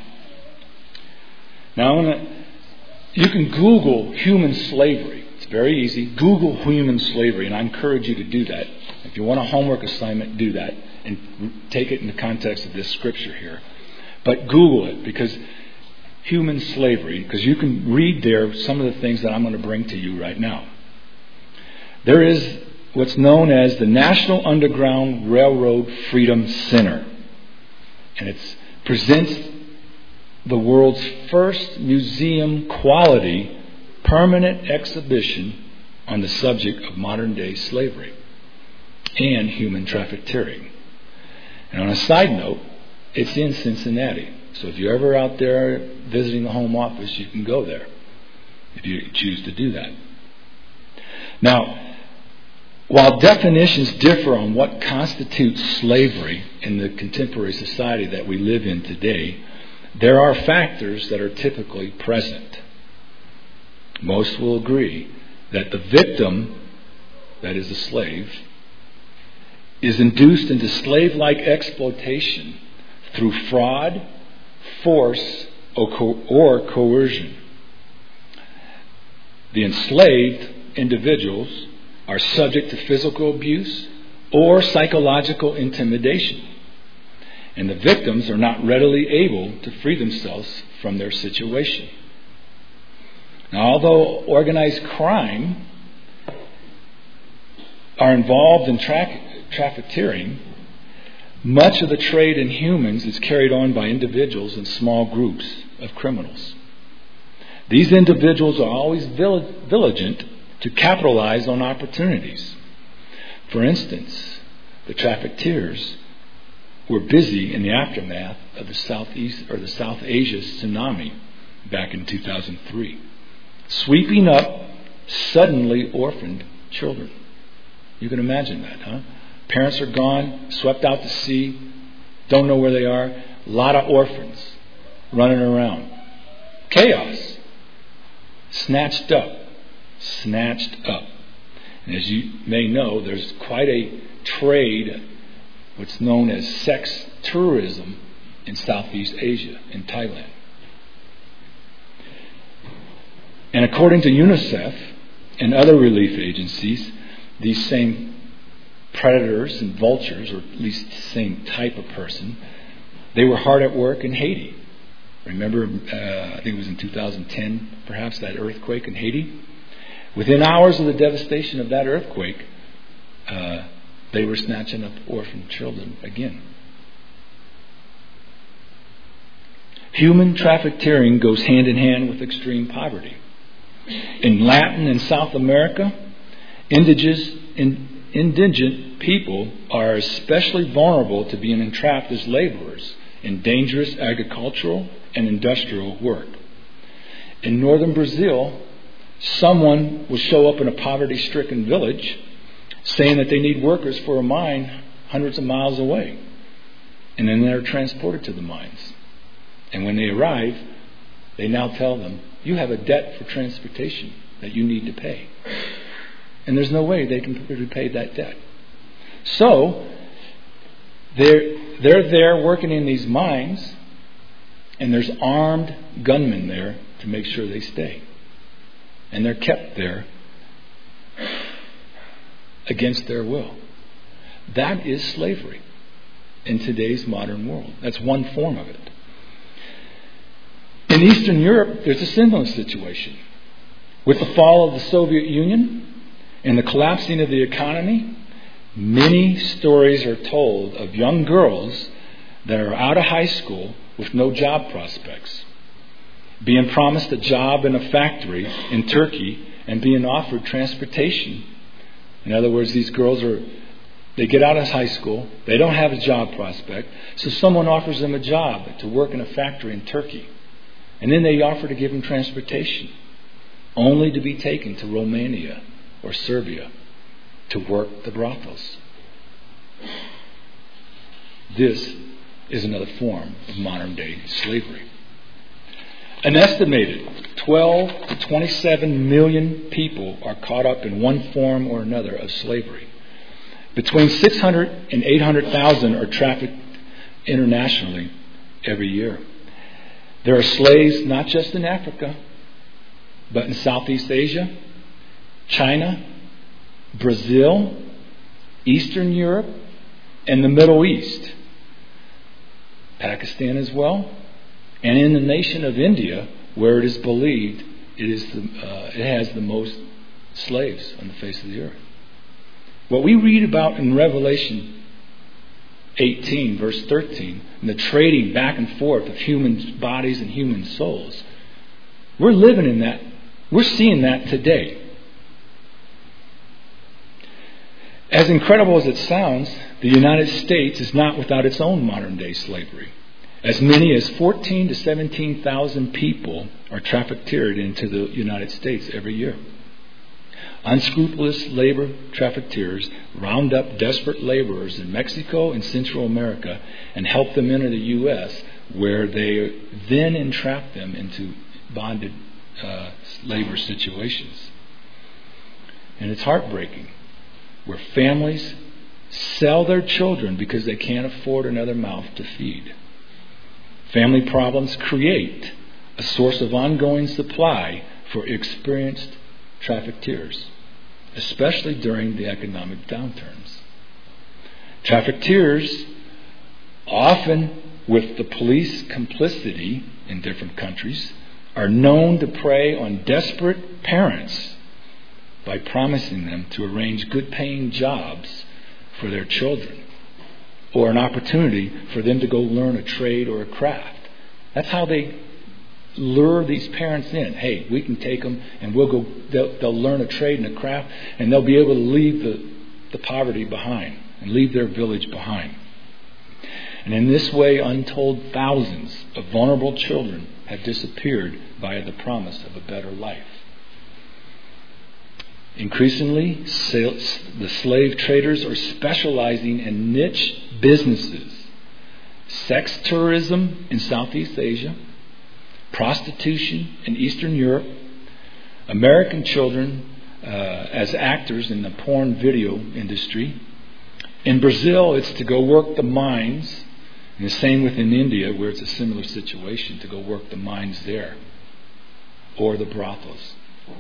Now, you can Google human slavery. It's very easy. Google human slavery, and I encourage you to do that. If you want a homework assignment, do that and take it in the context of this scripture here. But Google it, because human slavery, because you can read there some of the things that I'm going to bring to you right now. There is what's known as the National Underground Railroad Freedom Center. And it presents the world's first museum-quality permanent exhibition on the subject of modern-day slavery and human trafficking. And on a side note, it's in Cincinnati. So if you're ever out there visiting the home office, you can go there if you choose to do that. Now, while definitions differ on what constitutes slavery in the contemporary society that we live in today, there are factors that are typically present. Most will agree that the victim, that is a slave, is induced into slave-like exploitation through fraud, force, or coercion. The enslaved individuals are subject to physical abuse or psychological intimidation. And the victims are not readily able to free themselves from their situation. Now, although organized crime are involved in trafficking, much of the trade in humans is carried on by individuals and small groups of criminals. These individuals are always vigilant to capitalize on opportunities. For instance, the traffickers were busy in the aftermath of the South Asia tsunami back in 2003, sweeping up suddenly orphaned children. You can imagine that, huh? Parents are gone, swept out to sea, don't know where they are. A lot of orphans running around. Chaos. Snatched up. And as you may know, there's quite a trade, what's known as sex tourism, in Southeast Asia, in Thailand. And according to UNICEF and other relief agencies, these same predators and vultures, or at least the same type of person, they were hard at work in Haiti Remember, I think it was in 2010, perhaps, that earthquake in Haiti? Within hours of the devastation of that earthquake, they were snatching up orphan children again. Human trafficking goes hand in hand with extreme poverty. In Latin and South America, indigent people are especially vulnerable to being entrapped as laborers in dangerous agricultural and industrial work. In northern Brazil, someone will show up in a poverty-stricken village saying that they need workers for a mine hundreds of miles away. And then they're transported to the mines. And when they arrive, they now tell them, you have a debt for transportation that you need to pay. And there's no way they can repay that debt. So, they're there working in these mines, and there's armed gunmen there to make sure they stay. And they're kept there against their will. That is slavery in today's modern world. That's one form of it. In Eastern Europe, there's a similar situation. With the fall of the Soviet Union and the collapsing of the economy, many stories are told of young girls that are out of high school with no job prospects, being promised a job in a factory in Turkey and being offered transportation. In other words, these girls they get out of high school, they don't have a job prospect, so someone offers them a job to work in a factory in Turkey. And then they offer to give them transportation, only to be taken to Romania or Serbia to work the brothels. This is another form of modern-day slavery. An estimated 12 to 27 million people are caught up in one form or another of slavery. Between 600 and 800,000 are trafficked internationally every year. There are slaves not just in Africa, but in Southeast Asia, China, Brazil, Eastern Europe, and the Middle East, Pakistan as well, and in the nation of India, where it is believed it has the most slaves on the face of the earth. What we read about in Revelation 18, verse 13, and the trading back and forth of human bodies and human souls, we're living in that. We're seeing that today. As incredible as it sounds, the United States is not without its own modern-day slavery. As many as 14 to 17,000 people are trafficked into the United States every year. Unscrupulous labor traffickers round up desperate laborers in Mexico and Central America and help them enter the U.S., where they then entrap them into bonded labor situations. And it's heartbreaking, where families sell their children because they can't afford another mouth to feed. Family problems create a source of ongoing supply for experienced traffickers, especially during the economic downturns. Traffickers, often with the police complicity in different countries, are known to prey on desperate parents by promising them to arrange good-paying jobs for their children, or an opportunity for them to go learn a trade or a craft. That's how they lure these parents in. Hey, we can take them and we'll go. They'll learn a trade and a craft, and they'll be able to leave the poverty behind and leave their village behind. And in this way, untold thousands of vulnerable children have disappeared via the promise of a better life. Increasingly, the slave traders are specializing in niche businesses. Sex tourism in Southeast Asia, prostitution in Eastern Europe, American children as actors in the porn video industry. In Brazil, it's to go work the mines, and the same within India, where it's a similar situation, to go work the mines there, or the brothels.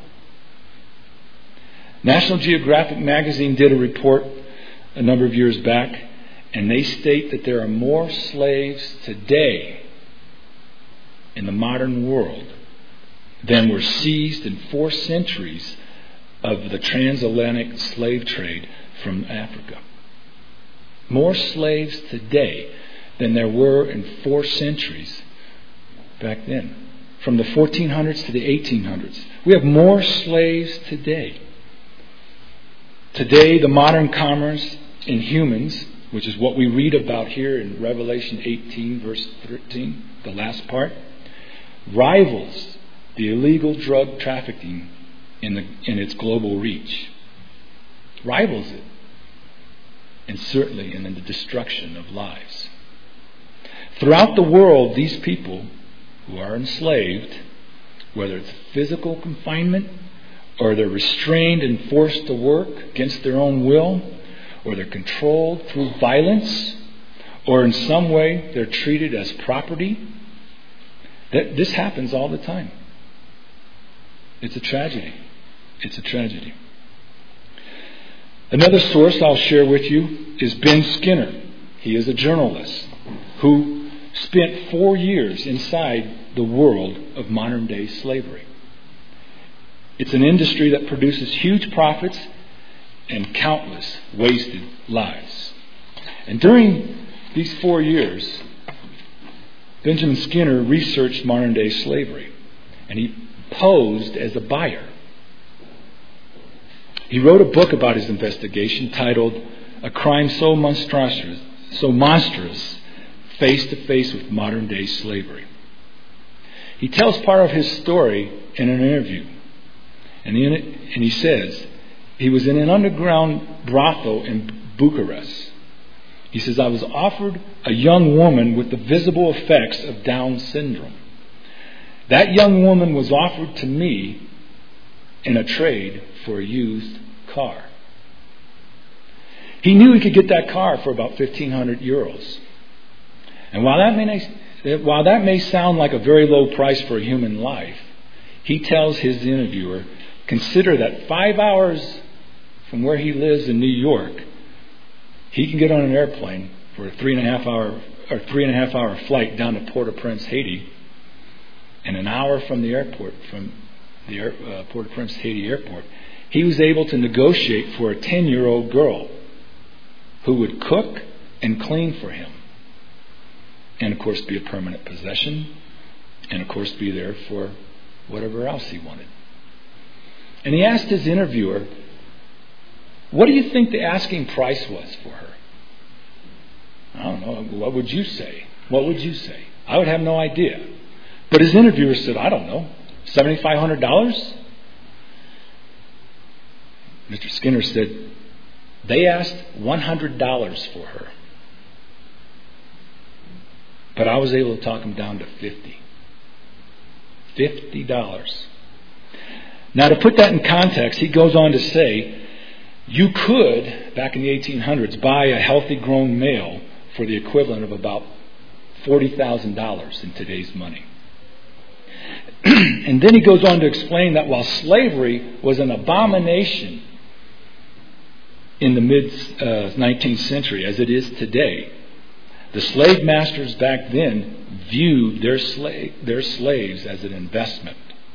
National Geographic magazine did a report a number of years back, and they state that there are more slaves today in the modern world than were seized in 4 centuries of the transatlantic slave trade from Africa. More slaves today than there were in 4 centuries back then. From the 1400s to the 1800s. We have more slaves today. Today, the modern commerce in humans, which is what we read about here in Revelation 18, verse 13, the last part, rivals the illegal drug trafficking in its global reach. Rivals it. And certainly in the destruction of lives. Throughout the world, these people who are enslaved, whether it's physical confinement, or they're restrained and forced to work against their own will, or they're controlled through violence, or in some way they're treated as property. This happens all the time. It's a tragedy. It's a tragedy. Another source I'll share with you is Ben Skinner. He is a journalist who spent 4 years inside the world of modern day slavery. It's an industry that produces huge profits and countless wasted lives. And during these 4 years, Benjamin Skinner researched modern day slavery, and he posed as a buyer. He wrote a book about his investigation titled A Crime So Monstrous, Face to Face with Modern Day Slavery. He tells part of his story in an interview. And he says, he was in an underground brothel in Bucharest. He says, I was offered a young woman with the visible effects of Down syndrome. That young woman was offered to me in a trade for a used car. He knew he could get that car for about 1,500 euros. And while that may sound like a very low price for a human life, he tells his interviewer, consider that 5 hours from where he lives in New York, he can get on an airplane for a 3.5 hour flight down to Port-au-Prince, Haiti, and an hour from the airport, from the Port-au-Prince, Haiti airport, he was able to negotiate for a 10-year-old girl who would cook and clean for him. And of course be a permanent possession. And of course be there for whatever else he wanted. And he asked his interviewer, what do you think the asking price was for her? I don't know. What would you say? What would you say? I would have no idea. But his interviewer said, I don't know, $7,500? Mr. Skinner said, they asked $100 for her. But I was able to talk him down to $50. $50. Now, to put that in context, he goes on to say, you could, back in the 1800s, buy a healthy grown male for the equivalent of about $40,000 in today's money. And then he goes on to explain that while slavery was an abomination in the mid-19th century, as it is today, the slave masters back then viewed their slaves as an investment.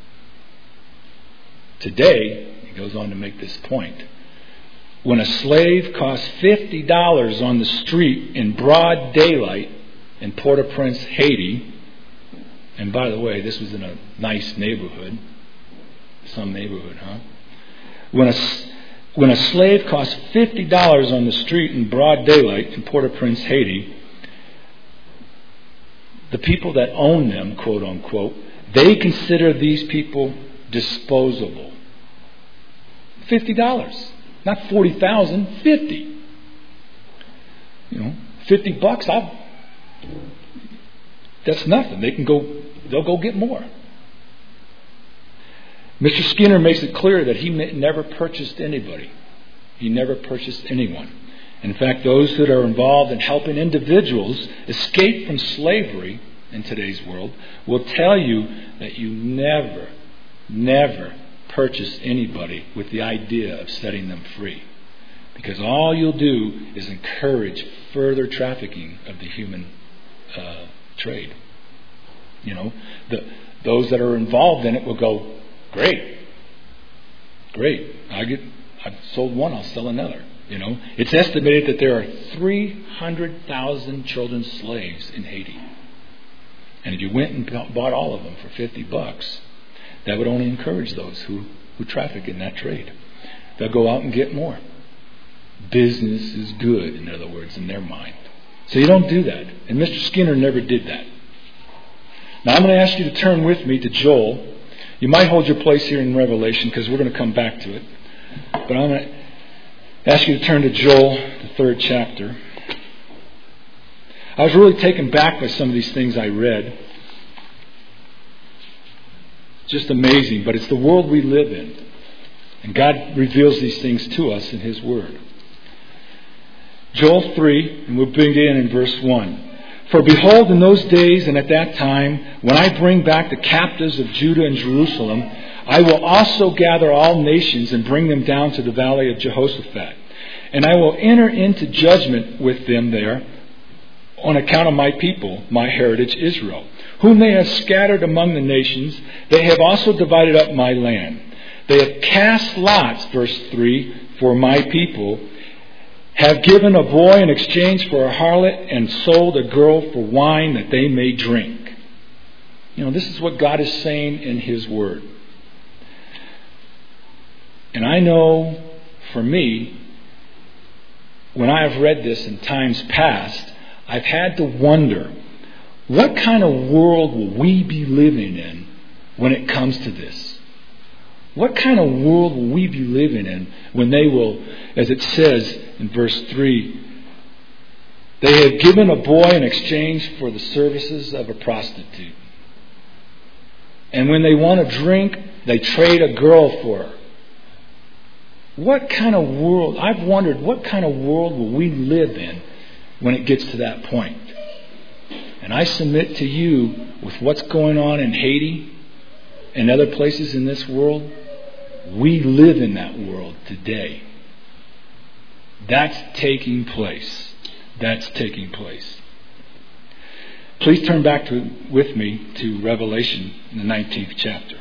Today, he goes on to make this point, when a slave costs $50 on the street in broad daylight in Port-au-Prince, Haiti, and by the way, this was in a nice neighborhood, some neighborhood, huh? When a slave costs $50 on the street in broad daylight in Port-au-Prince, Haiti, the people that own them, quote unquote, they consider these people disposable. $50. Not $40,000, $50. $50, that's nothing. They'll go get more. Mr. Skinner makes it clear that he never purchased anybody. He never purchased anyone. In fact, those that are involved in helping individuals escape from slavery in today's world will tell you that you never purchase anybody with the idea of setting them free. Because all you'll do is encourage further trafficking of the human trade. Those that are involved in it will go, great. I've sold one, I'll sell another. It's estimated that there are 300,000 children slaves in Haiti. And if you went and bought all of them for $50, that would only encourage those who traffic in that trade. They'll go out and get more. Business is good, in other words, in their mind. So you don't do that. And Mr. Skinner never did that. Now I'm going to ask you to turn with me to Joel. You might hold your place here in Revelation because we're going to come back to it. But I'm going to ask you to turn to Joel, the 3rd chapter. I was really taken back by some of these things I read. Just amazing. But it's the world we live in. And God reveals these things to us in His Word. Joel 3, and we'll begin in verse 1. For behold, in those days and at that time, when I bring back the captives of Judah and Jerusalem, I will also gather all nations and bring them down to the valley of Jehoshaphat. And I will enter into judgment with them there on account of my people, my heritage Israel, whom they have scattered among the nations. They have also divided up my land. They have cast lots, verse 3, for my people, have given a boy in exchange for a harlot, and sold a girl for wine that they may drink. This is what God is saying in His Word. And I know, for me, when I have read this in times past, I've had to wonder, what kind of world will we be living in when it comes to this? What kind of world will we be living in when they will, as it says in verse 3, they have given a boy in exchange for the services of a prostitute. And when they want to drink, they trade a girl for her. What kind of world, I've wondered, what kind of world will we live in when it gets to that point? And I submit to you, with what's going on in Haiti and other places in this world, we live in that world today. That's taking place. That's taking place. Please turn back with me to Revelation, in the 19th chapter.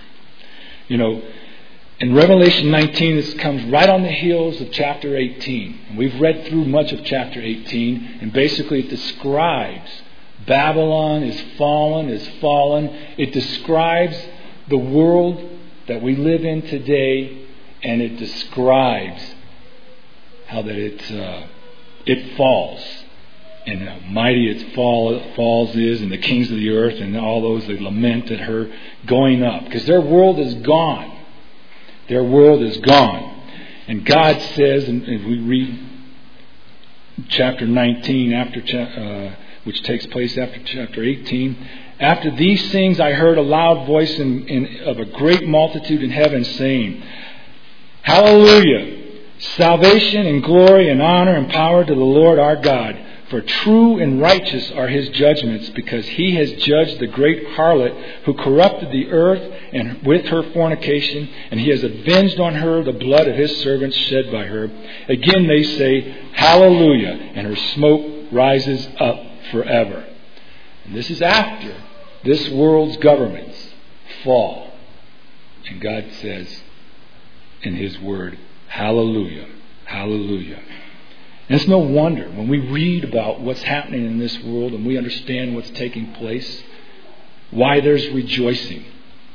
In Revelation 19, this comes right on the heels of chapter 18. And we've read through much of chapter 18, and basically it describes Babylon is fallen. It describes the world that we live in today, and it describes how that it falls, and how mighty its falls is, and the kings of the earth and all those that lament at her going up, because their world is gone. Their world is gone. And God says, and we read chapter 19, which takes place after chapter 18, after these things I heard a loud voice of a great multitude in heaven saying, Hallelujah! Salvation and glory and honor and power to the Lord our God. For true and righteous are His judgments, because He has judged the great harlot who corrupted the earth and with her fornication, and He has avenged on her the blood of His servants shed by her. Again they say, Hallelujah! And her smoke rises up forever. And this is after this world's governments fall. And God says in His Word, Hallelujah, Hallelujah. And it's no wonder when we read about what's happening in this world and we understand what's taking place, why there's rejoicing.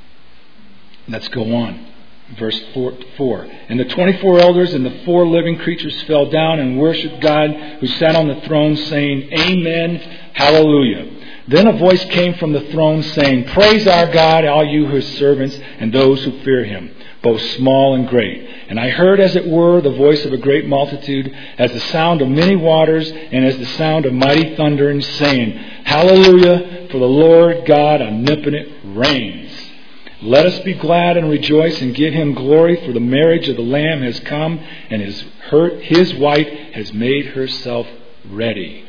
Let's go on. Verse 4. And the 24 elders and the 4 living creatures fell down and worshipped God who sat on the throne, saying, Amen, Hallelujah. Then a voice came from the throne saying, Praise our God, all you His servants, and those who fear Him, both small and great. And I heard, as it were, the voice of a great multitude, as the sound of many waters, and as the sound of mighty thundering, saying, Hallelujah, for the Lord God omnipotent reigns. Let us be glad and rejoice and give Him glory, for the marriage of the Lamb has come, and His wife has made herself ready.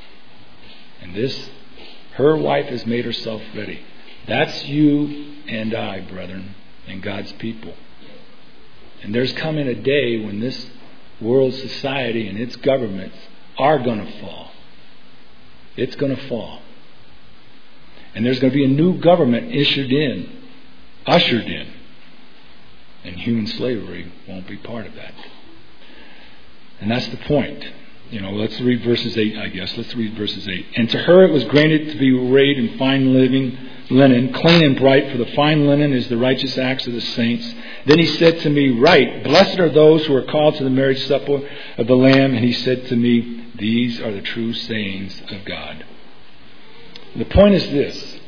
And her wife has made herself ready. That's you and I, brethren, and God's people. And there's coming a day when this world society and its governments are going to fall. It's going to fall. And there's going to be a new government ushered in. And human slavery won't be part of that. And that's the point. Let's read verses 8, I guess. Let's read verses 8. And to her it was granted to be arrayed in fine linen, clean and bright, for the fine linen is the righteous acts of the saints. Then he said to me, Write, blessed are those who are called to the marriage supper of the Lamb. And he said to me, These are the true sayings of God. The point is this.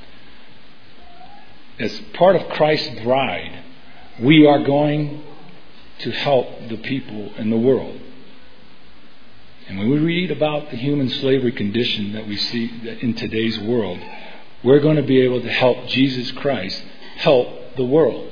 As part of Christ's bride, we are going to help the people in the world. And when we read about the human slavery condition that we see in today's world, we're going to be able to help Jesus Christ help the world.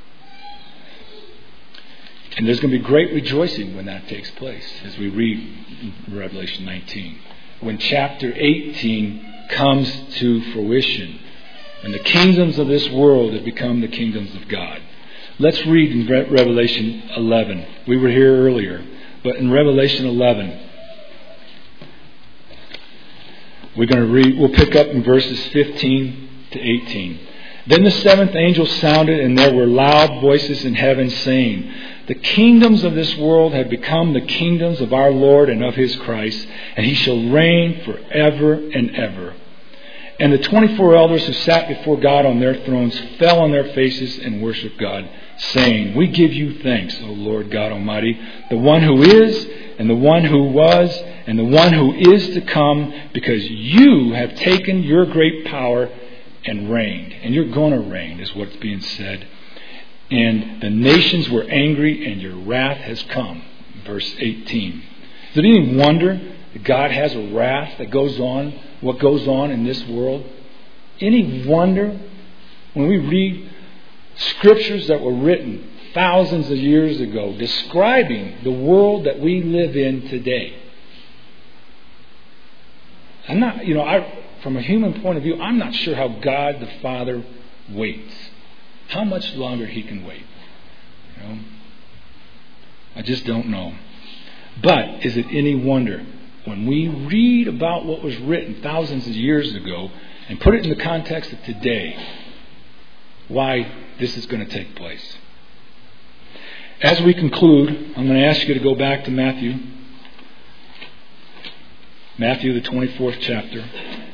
And there's going to be great rejoicing when that takes place, as we read in Revelation 19. When chapter 18 comes to fruition, and the kingdoms of this world have become the kingdoms of God. Let's read in Revelation 11. We were here earlier, but in Revelation 11, we'll pick up in verses 15 to 18. Then the seventh angel sounded, and there were loud voices in heaven saying, The kingdoms of this world have become the kingdoms of our Lord and of His Christ, and He shall reign forever and ever. And the 24 elders who sat before God on their thrones fell on their faces and worshiped God, saying, We give you thanks, O Lord God Almighty, the one who is, and the one who was, and the one who is to come, because you have taken your great power and reigned. And you're going to reign, is what's being said. And the nations were angry, and your wrath has come. Verse 18. Is it any wonder that God has a wrath that goes on, what goes on in this world? Any wonder when we read scriptures that were written thousands of years ago describing the world that we live in today? I'm not, from a human point of view, I'm not sure how God the Father waits. How much longer He can wait. I just don't know. But is it any wonder when we read about what was written thousands of years ago and put it in the context of today, why this is going to take place? As we conclude, I'm going to ask you to go back to Matthew, the 24th chapter.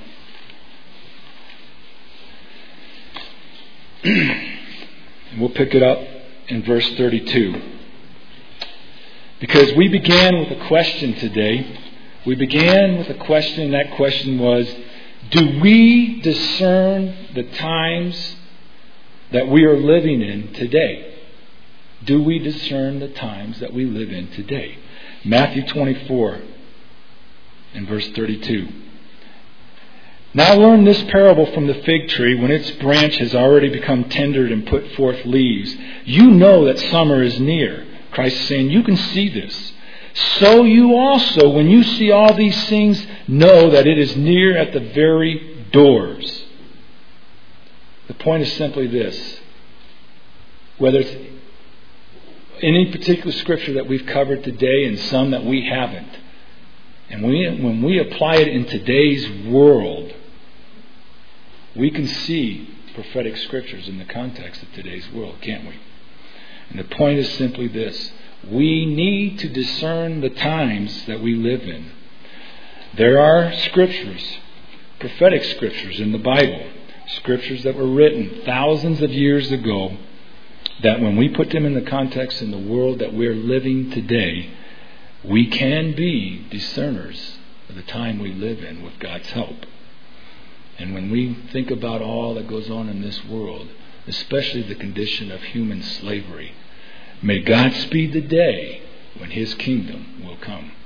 And we'll pick it up in verse 32. Because we began with a question today. We began with a question, and that question was, do we discern the times that we are living in today? Do we discern the times that we live in today? Matthew 24 and verse 32. Now learn this parable from the fig tree. When its branch has already become tender and put forth leaves, you know that summer is near. Christ is saying, you can see this. So you also, when you see all these things, know that it is near at the very doors. The point is simply this. Whether it's any particular scripture that we've covered today and some that we haven't, and when we apply it in today's world, we can see prophetic scriptures in the context of today's world, can't we? And the point is simply this. We need to discern the times that we live in. There are scriptures, prophetic scriptures in the Bible, scriptures that were written thousands of years ago, that when we put them in the context in the world that we're living today, we can be discerners of the time we live in with God's help. And when we think about all that goes on in this world, especially the condition of human slavery, may God speed the day when His kingdom will come.